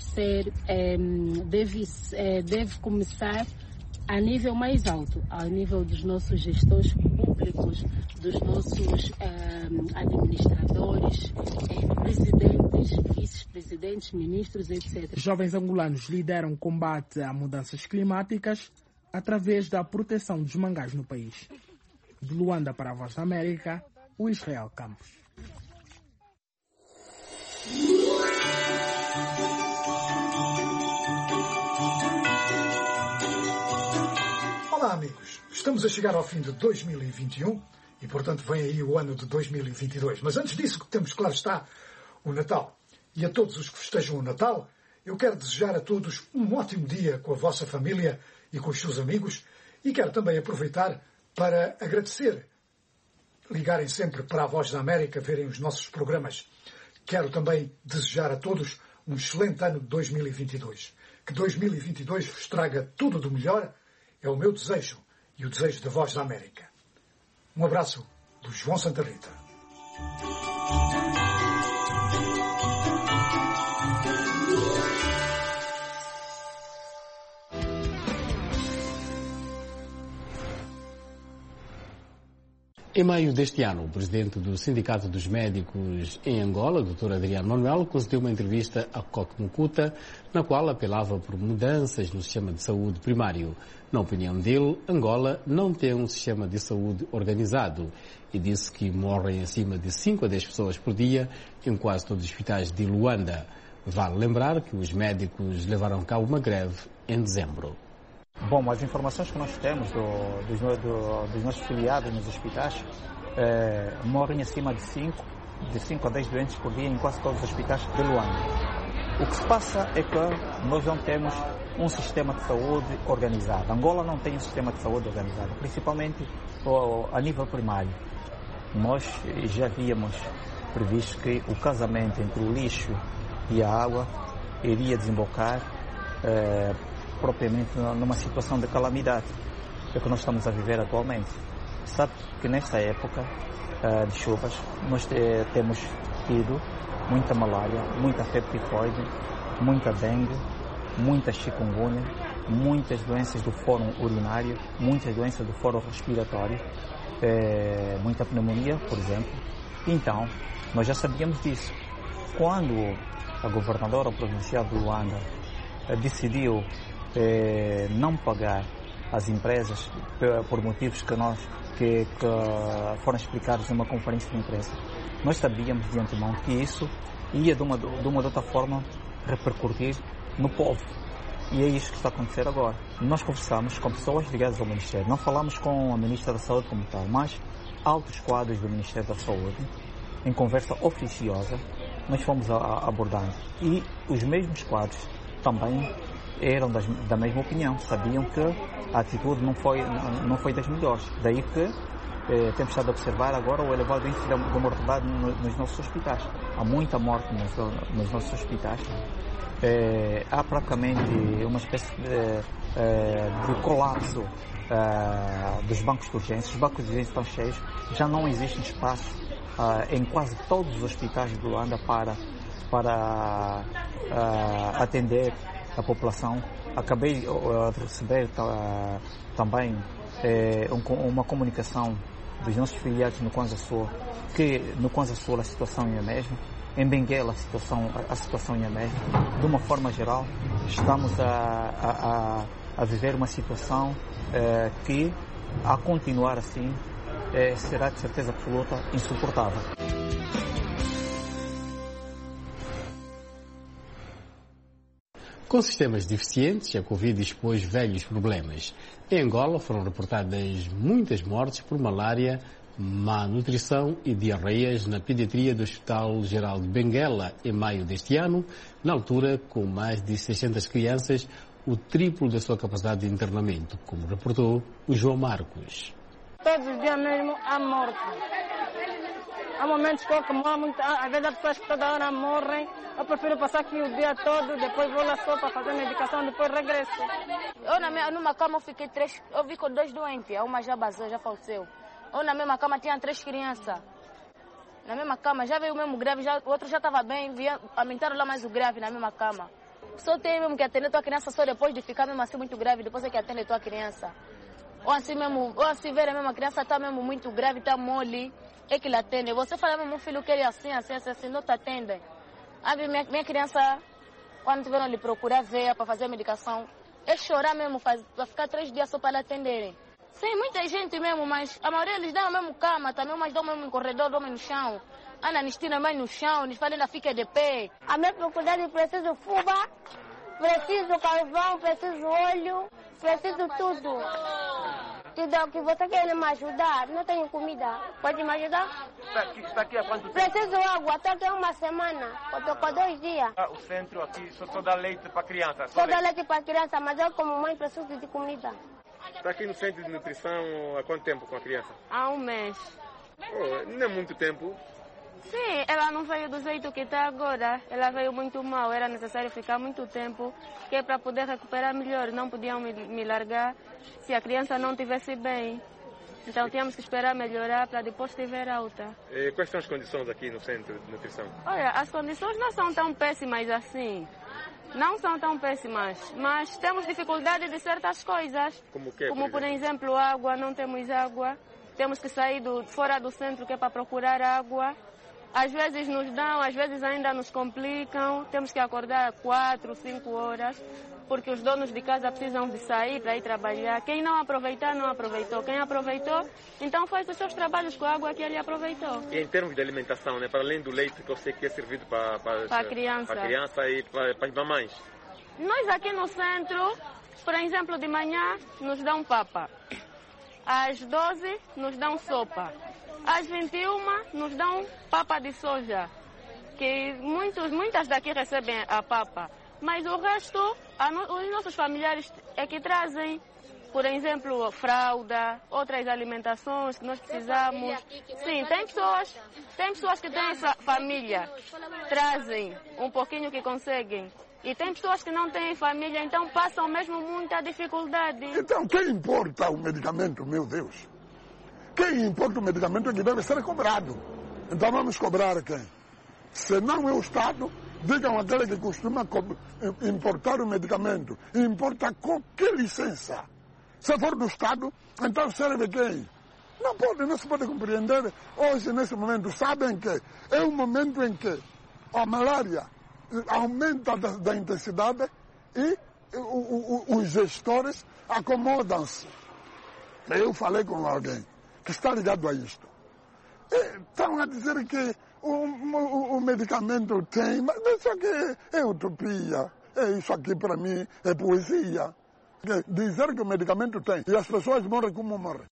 começar a nível mais alto, ao nível dos nossos gestores públicos, dos nossos administradores, presidentes, vice-presidentes, ministros, etc. Jovens angolanos lideram o combate a mudanças climáticas através da proteção dos mangás no país. De Luanda para a Voz da América, o Israel Campos. Olá amigos, estamos a chegar ao fim de 2021 e portanto vem aí o ano de 2022. Mas antes disso temos, claro está, o Natal. E a todos os que festejam o Natal, eu quero desejar a todos um ótimo dia com a vossa família e com os seus amigos e quero também aproveitar para agradecer, ligarem sempre para a Voz da América, verem os nossos programas. Quero também desejar a todos um excelente ano de 2022. Que 2022 vos traga tudo do melhor. É o meu desejo e o desejo da Voz da América. Um abraço do João Santa Rita. Em maio deste ano, o presidente do Sindicato dos Médicos em Angola, Dr. Adriano Manuel, concedeu uma entrevista a Coque Mucuta, na qual apelava por mudanças no sistema de saúde primário. Na opinião dele, Angola não tem um sistema de saúde organizado e disse que morrem acima de 5 a 10 pessoas por dia em quase todos os hospitais de Luanda. Vale lembrar que os médicos levaram a cabo uma greve em dezembro. Bom, as informações que nós temos dos nossos filiados nos hospitais, morrem acima de 5 a 10 doentes por dia em quase todos os hospitais de Luanda. O que se passa é que nós não temos um sistema de saúde organizado. Angola não tem um sistema de saúde organizado, principalmente a nível primário. Nós já havíamos previsto que o casamento entre o lixo e a água iria desembocar propriamente numa situação de calamidade, que é o que nós estamos a viver atualmente. Sabe que nesta época de chuvas nós temos tido muita malária, muita febre tifoide, muita dengue, muita chikungunya, muitas doenças do fórum urinário, muitas doenças do fórum respiratório, muita pneumonia, por exemplo. Então, nós já sabíamos disso. Quando a governadora provincial de Luanda decidiu não pagar as empresas por motivos que foram explicados numa conferência de imprensa, nós sabíamos de antemão que isso ia de uma outra forma repercutir no povo. E é isso que está a acontecer agora. Nós conversamos com pessoas ligadas ao Ministério, não falamos com a Ministra da Saúde como tal, mas altos quadros do Ministério da Saúde, em conversa oficiosa, nós fomos abordando. E os mesmos quadros também eram da mesma opinião, sabiam que a atitude não foi das melhores. Daí que temos estado a observar agora o elevado índice de mortalidade nos nossos hospitais. Há muita morte nos nossos hospitais. Há praticamente uma espécie de colapso dos bancos de urgência. Os bancos de urgência estão cheios, já não existe espaço em quase todos os hospitais de Luanda para atender a população. Acabei de receber também uma comunicação dos nossos filiados no Kwanza Sul, que no Kwanza Sul a situação é a mesma, em Benguela a situação é a mesma. De uma forma geral, estamos a viver uma situação que, a continuar assim, será de certeza absoluta insuportável. Com sistemas deficientes, a Covid expôs velhos problemas. Em Angola foram reportadas muitas mortes por malária Má nutrição e diarreias na pediatria do Hospital Geral de Benguela em maio deste ano, na altura com mais de 600 crianças, o triplo da sua capacidade de internamento, como reportou o João Marcos. Todos os dias mesmo há morte. Há momentos que eu morro muito, às vezes as pessoas que toda hora morrem. Eu prefiro passar aqui o dia todo, depois vou lá só para fazer medicação, depois regresso. Eu numa cama eu vi com 2 doentes, uma já basou, já faleceu. Eu na mesma cama tinha 3 crianças. Na mesma cama, já veio o mesmo grave, o outro já estava bem, aumentaram lá mais o grave na mesma cama. Só tem mesmo que atender tua criança só depois de ficar mesmo assim muito grave, depois é que atende tua criança. Ou assim ver a mesma criança está mesmo muito grave, está mole, é que lhe atende. Você fala mesmo, meu filho quer ir assim, não te atendem. Minha criança, quando tiveram lhe procurar veia para fazer a medicação, é chorar mesmo, para ficar 3 dias só para lhe atenderem. Sim, muita gente mesmo, mas a maioria eles dão mesmo cama, também umas dão mesmo no corredor, dormem no chão. Ana Nistina mais no chão, eles falam ainda fica de pé. A minha procurada preciso fuba, preciso carvão, preciso óleo, preciso tudo. Tudo que você quer me ajudar, não tenho comida. Pode me ajudar? Está aqui há quanto tempo? Preciso água, até que 1 semana, estou com 2 dias. O centro aqui só dá leite para criança? Só dá leite para criança, mas eu como mãe preciso de comida. Está aqui no centro de nutrição há quanto tempo com a criança? Há 1 mês. Não é muito tempo. Sim, ela não veio do jeito que está agora. Ela veio muito mal, era necessário ficar muito tempo, que é para poder recuperar melhor. Não podiam me largar se a criança não estivesse bem. Então tínhamos que esperar melhorar para depois estiver alta. E quais são as condições aqui no centro de nutrição? Olha, as condições não são tão péssimas assim. Não são tão péssimas, mas temos dificuldade de certas coisas. Como o quê? Como, por exemplo, água, não temos água. Temos que sair fora do centro que é para procurar água. Às vezes nos dão, às vezes ainda nos complicam. Temos que acordar 4, 5 horas, porque os donos de casa precisam de sair para ir trabalhar. Quem não aproveitar, não aproveitou. Quem aproveitou, então faz os seus trabalhos com a água que ele aproveitou. E em termos de alimentação, né, para além do leite que eu sei que é servido para a criança e para as mamães? Nós aqui no centro, por exemplo, de manhã nos dão papa. Às 12 nos dão sopa. Às 21 nos dão papa de soja, que muitas daqui recebem a papa. Mas o resto, os nossos familiares é que trazem, por exemplo, fralda, outras alimentações que nós precisamos. Sim, tem pessoas que têm família, trazem um pouquinho que conseguem. E tem pessoas que não têm família, então passam mesmo muita dificuldade. Então, quem importa o medicamento, meu Deus? Quem importa o medicamento é que deve ser cobrado. Então vamos cobrar quem? Se não é o Estado, digam aquele que costuma importar o medicamento. Importa com que licença? Se for do Estado, então serve quem? Não se pode compreender. Hoje, nesse momento, sabem que é um momento em que a malária aumenta da intensidade e os gestores acomodam-se. Eu falei com alguém que está ligado a isto. Estão a dizer que o medicamento tem, mas isso aqui é utopia. Isso aqui para mim é poesia. Dizer que o medicamento tem e as pessoas morrem como morrem.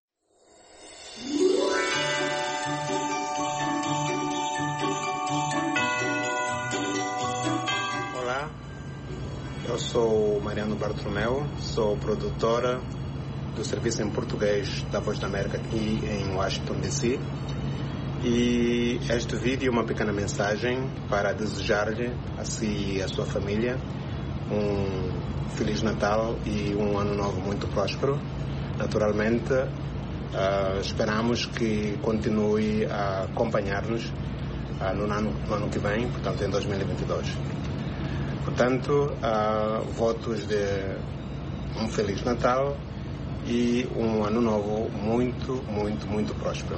Olá, eu sou Mariano Bartolomeu, sou produtora do serviço em português da Voz da América aqui em Washington, D.C. E este vídeo é uma pequena mensagem para desejar-lhe a si e a sua família um Feliz Natal e um Ano Novo muito próspero. Naturalmente, esperamos que continue a acompanhar-nos no ano que vem, portanto em 2022. Portanto, votos de um Feliz Natal e um Ano Novo muito, muito, muito próspero.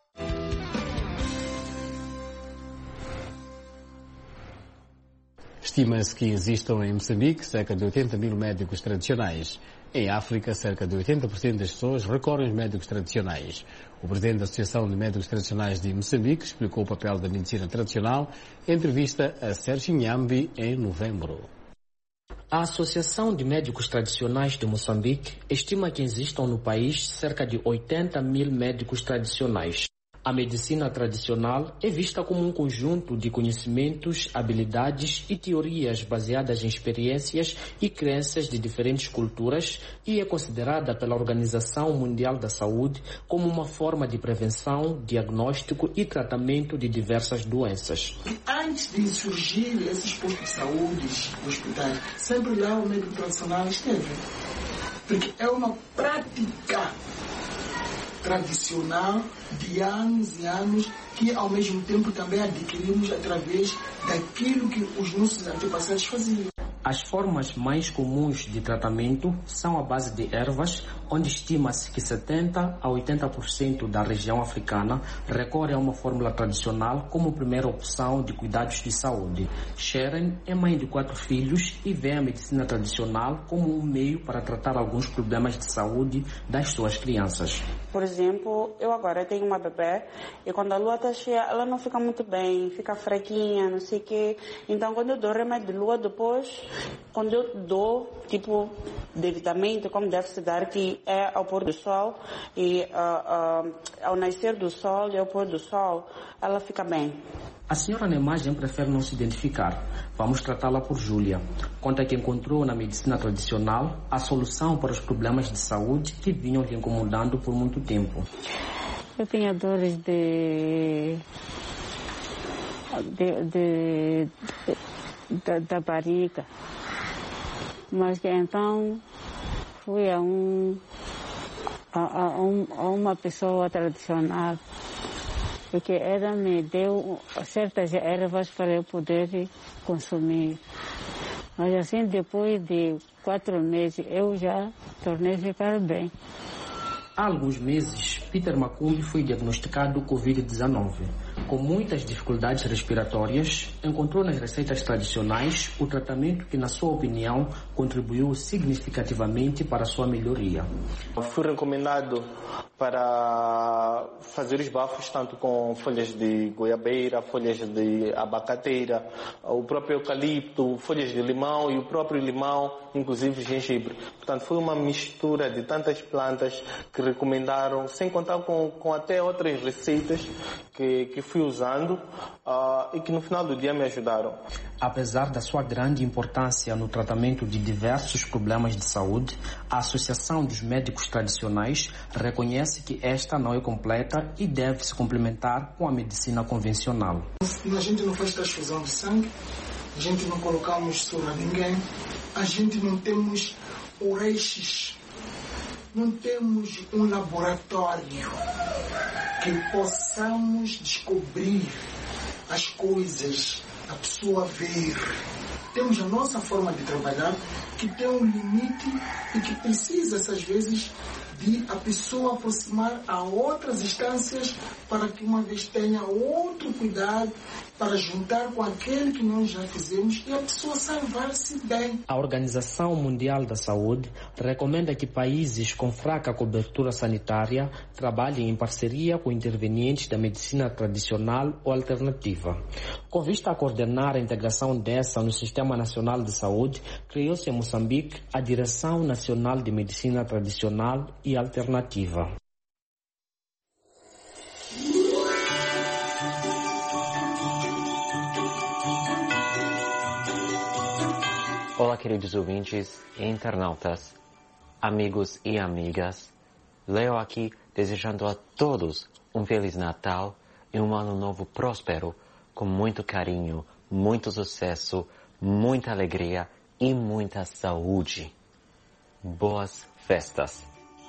Este Estima-se que existam em Moçambique cerca de 80 mil médicos tradicionais. Em África, cerca de 80% das pessoas recorrem aos médicos tradicionais. O presidente da Associação de Médicos Tradicionais de Moçambique explicou o papel da medicina tradicional em entrevista a Sérgio Nhambi em novembro. A Associação de Médicos Tradicionais de Moçambique estima que existam no país cerca de 80 mil médicos tradicionais. A medicina tradicional é vista como um conjunto de conhecimentos, habilidades e teorias baseadas em experiências e crenças de diferentes culturas e é considerada pela Organização Mundial da Saúde como uma forma de prevenção, diagnóstico e tratamento de diversas doenças. Antes de surgir esses postos de saúde, hospitais, sempre lá o médico tradicional esteve. Porque é uma prática tradicional de anos e anos que ao mesmo tempo também adquirimos através daquilo que os nossos antepassados faziam. As formas mais comuns de tratamento são a base de ervas, onde estima-se que 70% a 80% da região africana recorre a uma fórmula tradicional como primeira opção de cuidados de saúde. Sharon é mãe de 4 filhos e vê a medicina tradicional como um meio para tratar alguns problemas de saúde das suas crianças. Por exemplo, eu agora tenho uma bebê e quando a lua está cheia, ela não fica muito bem, fica fraquinha, não sei o quê. Então, quando eu dou remédio de lua, depois, quando eu dou, tipo, devidamente, como deve se dar, que é ao pôr do sol e ao nascer do sol e ao pôr do sol, ela fica bem. A senhora na imagem prefere não se identificar. Vamos tratá-la por Júlia. Conta que encontrou na medicina tradicional a solução para os problemas de saúde que vinham lhe incomodando por muito tempo. Eu tinha dores da barriga, mas que então fui a uma pessoa tradicional, porque ela me deu certas ervas para eu poder consumir. Mas assim, depois de 4 meses, eu já tornei a ficar bem. Há alguns meses, Peter Macumbi foi diagnosticado Covid-19. Com muitas dificuldades respiratórias, encontrou nas receitas tradicionais o tratamento que, na sua opinião, contribuiu significativamente para a sua melhoria. Fui recomendado para fazer os bafos tanto com folhas de goiabeira, folhas de abacateira, o próprio eucalipto, folhas de limão e o próprio limão, inclusive gengibre. Portanto, foi uma mistura de tantas plantas que recomendaram, sem contar com até outras receitas que fui usando e que no final do dia me ajudaram. Apesar da sua grande importância no tratamento de diversos problemas de saúde, a Associação dos Médicos Tradicionais reconhece que esta não é completa e deve se complementar com a medicina convencional. A gente não faz transfusão de sangue, a gente não colocamos soro a ninguém, a gente não temos oreixes, não temos um laboratório que possamos descobrir as coisas, a pessoa ver. Temos a nossa forma de trabalhar que tem um limite e que precisa, às vezes, de a pessoa aproximar a outras instâncias para que uma vez tenha outro cuidado para juntar com aquele que nós já fizemos e a pessoa salvar-se bem. A Organização Mundial da Saúde recomenda que países com fraca cobertura sanitária trabalhem em parceria com intervenientes da medicina tradicional ou alternativa. Com vista a coordenar a integração dessa no Sistema Nacional de Saúde, criou-se em Moçambique a Direção Nacional de Medicina Tradicional e Alternativa. Olá, queridos ouvintes e internautas, amigos e amigas. Leo aqui desejando a todos um Feliz Natal e um Ano Novo próspero, com muito carinho, muito sucesso, muita alegria e muita saúde. Boas festas!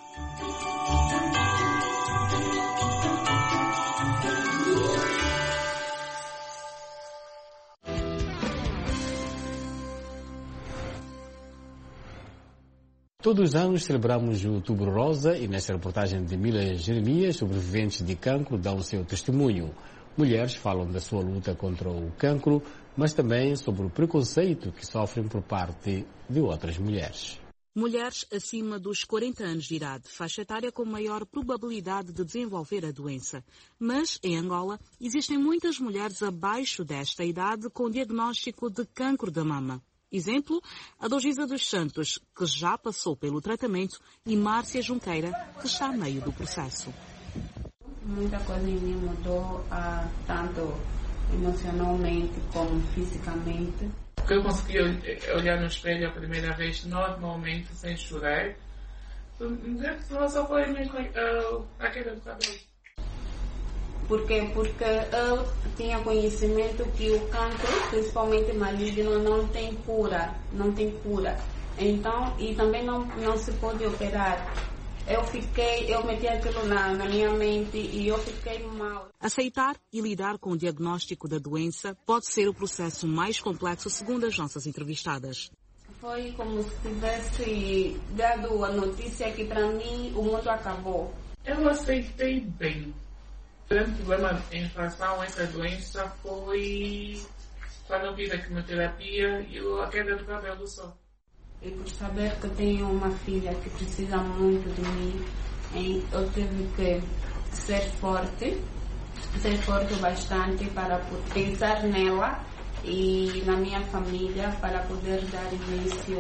Todos os anos celebramos o Outubro Rosa e nesta reportagem de Mila Jeremias, sobreviventes de cancro dão o seu testemunho. Mulheres falam da sua luta contra o cancro, mas também sobre o preconceito que sofrem por parte de outras mulheres. Mulheres acima dos 40 anos de idade, faixa etária com maior probabilidade de desenvolver a doença. Mas, em Angola, existem muitas mulheres abaixo desta idade com diagnóstico de cancro da mama. Exemplo, a Dogisa dos Santos, que já passou pelo tratamento, e Márcia Junqueira, que está a meio do processo. Muita coisa em mim mudou, tanto emocionalmente como fisicamente. Porque eu consegui olhar no espelho a primeira vez normalmente, sem chorar. Só foi mesmo a queda do cabelo. Porque eu tinha conhecimento que o cancro, principalmente maligno, não tem cura. Então, e também não se pode operar. Eu meti aquilo na minha mente e eu fiquei mal. Aceitar e lidar com o diagnóstico da doença pode ser o processo mais complexo, segundo as nossas entrevistadas. Foi como se tivesse dado a notícia que para mim o mundo acabou. Eu aceitei bem. O grande problema em relação a essa doença foi quando eu fiz a quimioterapia e a queda do cabelo só. E por saber que tenho uma filha que precisa muito de mim, eu tive que ser forte bastante para pensar nela e na minha família para poder dar início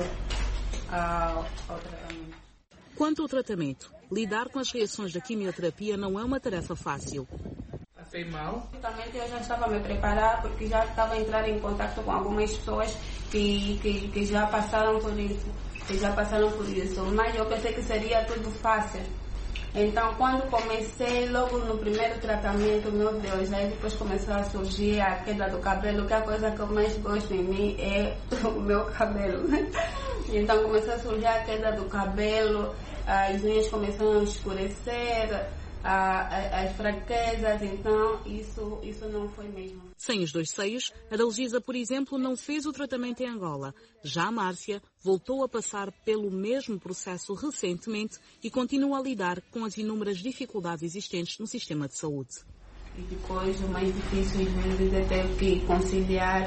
ao tratamento. Quanto ao tratamento, lidar com as reações da quimioterapia não é uma tarefa fácil. Passei mal. Justamente eu já estava a me preparar porque já estava a entrar em contato com algumas pessoas que já passaram por isso. Mas eu pensei que seria tudo fácil. Então, quando comecei, logo no primeiro tratamento, meu Deus, aí depois começou a surgir a queda do cabelo, que a coisa que eu mais gosto em mim é o meu cabelo. Então, começou a surgir a queda do cabelo, as unhas começaram a escurecer, as fraquezas, então isso não foi mesmo. Sem os dois seios, a Dalgisa, por exemplo, não fez o tratamento em Angola. Já a Márcia voltou a passar pelo mesmo processo recentemente e continua a lidar com as inúmeras dificuldades existentes no sistema de saúde. E depois o mais difícil às vezes é ter que conciliar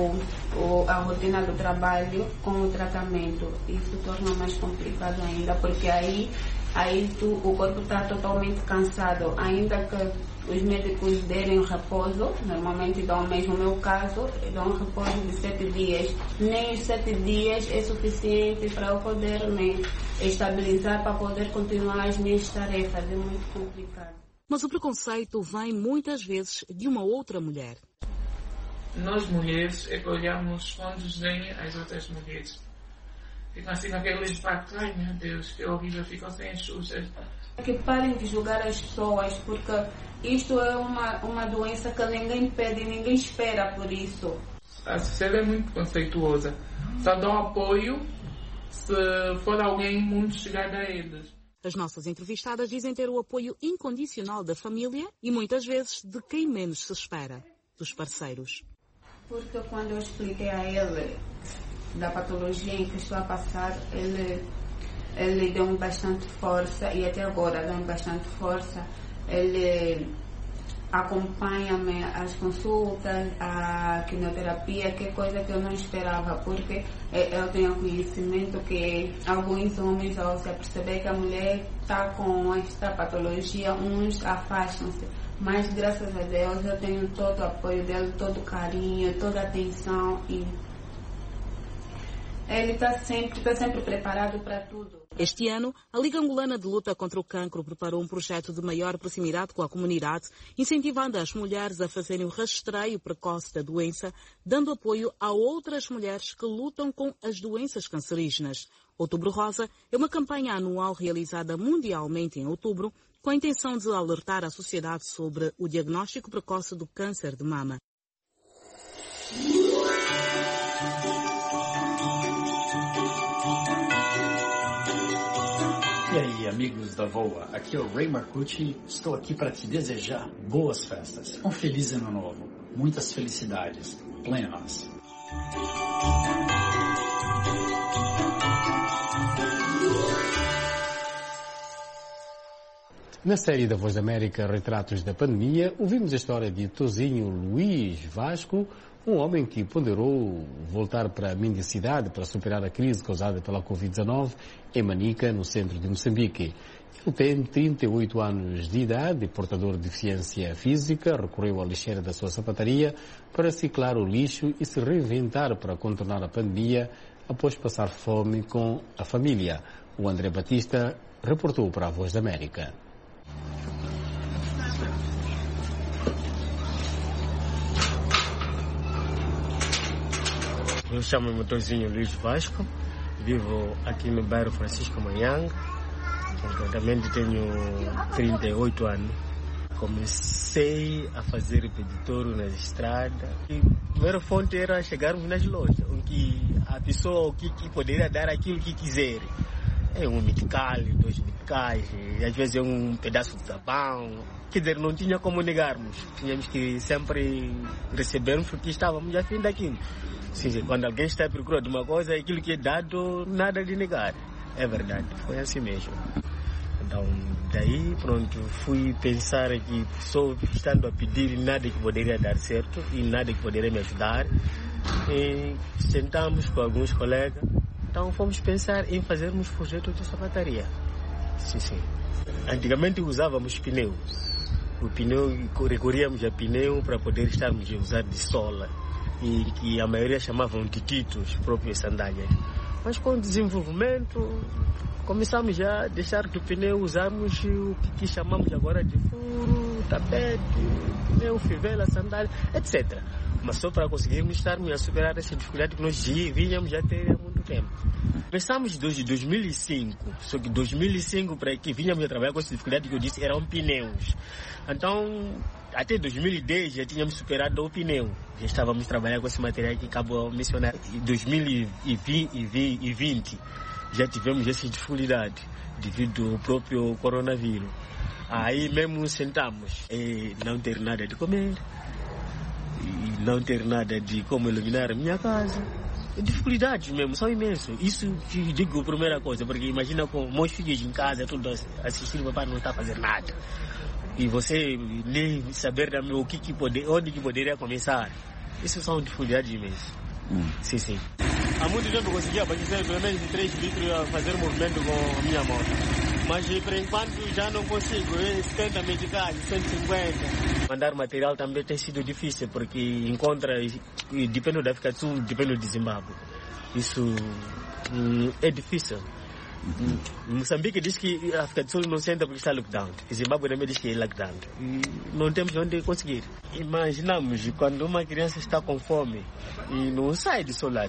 a rotina do trabalho com o tratamento. Isso torna mais complicado ainda, porque aí o corpo está totalmente cansado. Ainda que os médicos derem repouso, normalmente dão mesmo o meu caso, dão um repouso de 7 dias. Nem os 7 dias é suficiente para eu poder me estabilizar, para poder continuar as minhas tarefas. É muito complicado. Mas o preconceito vem muitas vezes de uma outra mulher. Nós mulheres é que olhamos com desdém as outras mulheres. Ficam assim com aquele impacto, ai meu Deus, que horrível, ficam sem as xuxas. Que parem de julgar as pessoas, porque isto é uma doença que ninguém pede, ninguém espera por isso. A sociedade é muito conceituosa. Só dão apoio se for alguém muito chegado a eles. As nossas entrevistadas dizem ter o apoio incondicional da família e muitas vezes de quem menos se espera, dos parceiros. Porque quando eu expliquei a ele da patologia em que estou a passar, ele deu-me bastante força e até agora deu-me bastante força. Ele acompanha-me às consultas, à quimioterapia, que é coisa que eu não esperava, porque eu tenho conhecimento que alguns homens, ao se aperceber que a mulher está com esta patologia, uns afastam-se. Mas graças a Deus eu tenho todo o apoio dele, todo o carinho, toda a atenção e ele está sempre preparado para tudo. Este ano, a Liga Angolana de Luta contra o Cancro preparou um projeto de maior proximidade com a comunidade, incentivando as mulheres a fazerem o rastreio precoce da doença, dando apoio a outras mulheres que lutam com as doenças cancerígenas. Outubro Rosa é uma campanha anual realizada mundialmente em outubro, com a intenção de alertar a sociedade sobre o diagnóstico precoce do câncer de mama. E aí, amigos da VOA, aqui é o Ray Marcucci, estou aqui para te desejar boas festas, um feliz ano novo, muitas felicidades, plenas. Na série da Voz da América, Retratos da Pandemia, ouvimos a história de Tozinho Luís Vasco, um homem que ponderou voltar para a mendicidade para superar a crise causada pela Covid-19 em Manica, no centro de Moçambique. Ele tem 38 anos de idade, portador de deficiência física, recorreu à lixeira da sua sapataria para reciclar o lixo e se reinventar para contornar a pandemia após passar fome com a família. O André Batista reportou para a Voz da América. Eu chamo-me Tozinho Luís Vasco, vivo aqui no bairro Francisco Manhanga, concretamente tenho 38 anos. Comecei a fazer repetitório nas estradas. A primeira fonte era chegarmos nas lojas, onde a pessoa que poderia dar aquilo que quiser. É um mitical, 2 miticais, às vezes é um pedaço de sabão. Quer dizer, não tinha como negarmos. Tínhamos que sempre recebermos porque estávamos a fim daquilo. Sim, quando alguém está à procura de uma coisa, aquilo que é dado, nada de negar. É verdade, foi assim mesmo. Então, daí, pronto, fui pensar que só estando a pedir nada que poderia dar certo e nada que poderia me ajudar. E sentamos com alguns colegas, então fomos pensar em fazermos projeto de sapataria. Sim. Antigamente usávamos pneu. O pneu, recorríamos a pneu para poder estarmos a usar de sola. E que a maioria chamavam de titos, próprias sandálias. Mas com o desenvolvimento, começamos a deixar do pneu, usarmos o que chamamos agora de furo, tapete, pneu, fivela, sandália, etc. Mas só para conseguirmos estarmos a superar essa dificuldade que nós vinhamos já ter há muito tempo. Começamos desde 2005, só que 2005 para que vinhamos a trabalhar com essa dificuldade que eu disse eram pneus. Então, até 2010 já tínhamos superado o pneu. Já estávamos trabalhando com esse material que acabou de mencionar. Em 2020 já tivemos essa dificuldade devido ao próprio coronavírus. Aí mesmo sentamos e não ter nada de comer, e não ter nada de como iluminar a minha casa. Dificuldades mesmo, são imensas. Isso te digo a primeira coisa, porque imagina com meus filhos em casa, tudo assistindo o papai não está a fazer nada. E você nem saber também onde que poderia começar. Isso são dificuldades imensas. Sim. Há muito tempo eu conseguia abastecer pelo menos 3 litros a fazer movimento com a minha moto. Mas por enquanto já não consigo, 70 meticais, 150. Mandar material também tem sido difícil, porque encontra, depende da África do Sul, depende do Zimbábue. Isso é difícil. Moçambique diz que a África do Sul não senta porque está lockdown. E Zimbábue também diz que é lockdown. E não temos onde conseguir. Imaginamos quando uma criança está com fome e não sai de solado.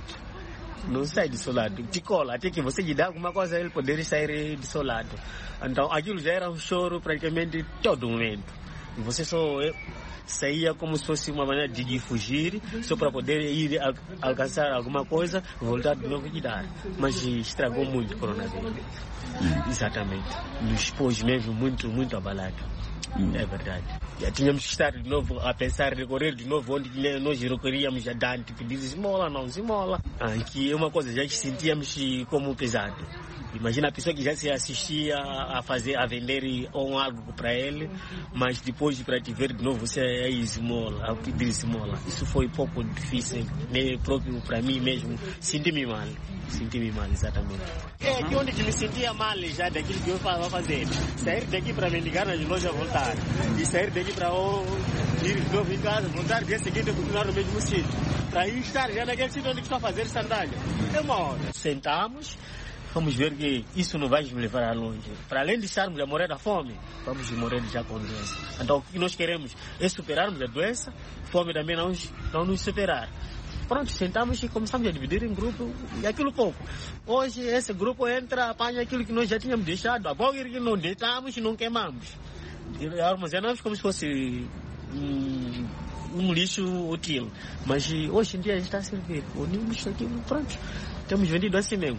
Te cola, até que você lhe dá alguma coisa, ele poder sair de solado. Então aquilo já era um choro praticamente todo momento. E você só saía como se fosse uma maneira de fugir, só para poder ir alcançar alguma coisa, voltar de novo e dar. Mas estragou muito o coronavírus. Exatamente. Nos pôs mesmo muito abalado. É verdade. Já tínhamos que estar de novo a pensar, recorrer de novo onde nós recorríamos a dar, pedir esmola, não esmola. Que é uma coisa já que sentíamos como pesado. Imagina a pessoa que já se assistia a vender algo para ele, mas depois para te ver de novo você é esmola, a pedir esmola. Isso foi um pouco difícil, né, próprio para mim mesmo. Senti-me mal, exatamente. É aqui onde me sentia mal já daquilo que eu estava fazendo. Sair daqui para me ligar nas lojas e voltar. E sair daqui para ir de novo em casa, voltar dia seguinte e continuar no mesmo sítio. Para ir estar já naquele sítio onde estou a fazer sandália. É uma hora. Sentamos. Vamos ver que isso não vai nos levar a longe. Para além de estarmos a morrer da fome, vamos morrer já com doença. Então o que nós queremos é superarmos a doença, fome também não nos superar. Pronto, sentamos e começamos a dividir em grupo e aquilo pouco. Hoje esse grupo entra, apanha aquilo que nós já tínhamos deixado, a boga que não deitamos e não queimamos. E armazenamos como se fosse um lixo útil. Mas hoje em dia a gente está a servir. Unimos aquilo, pronto. Temos vendido assim mesmo.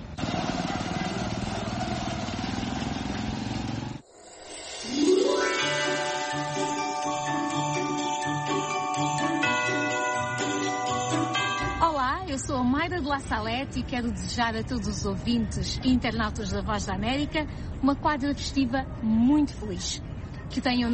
Eu sou a Mayra de La Salete e quero desejar a todos os ouvintes e internautas da Voz da América uma quadra festiva muito feliz. que tenham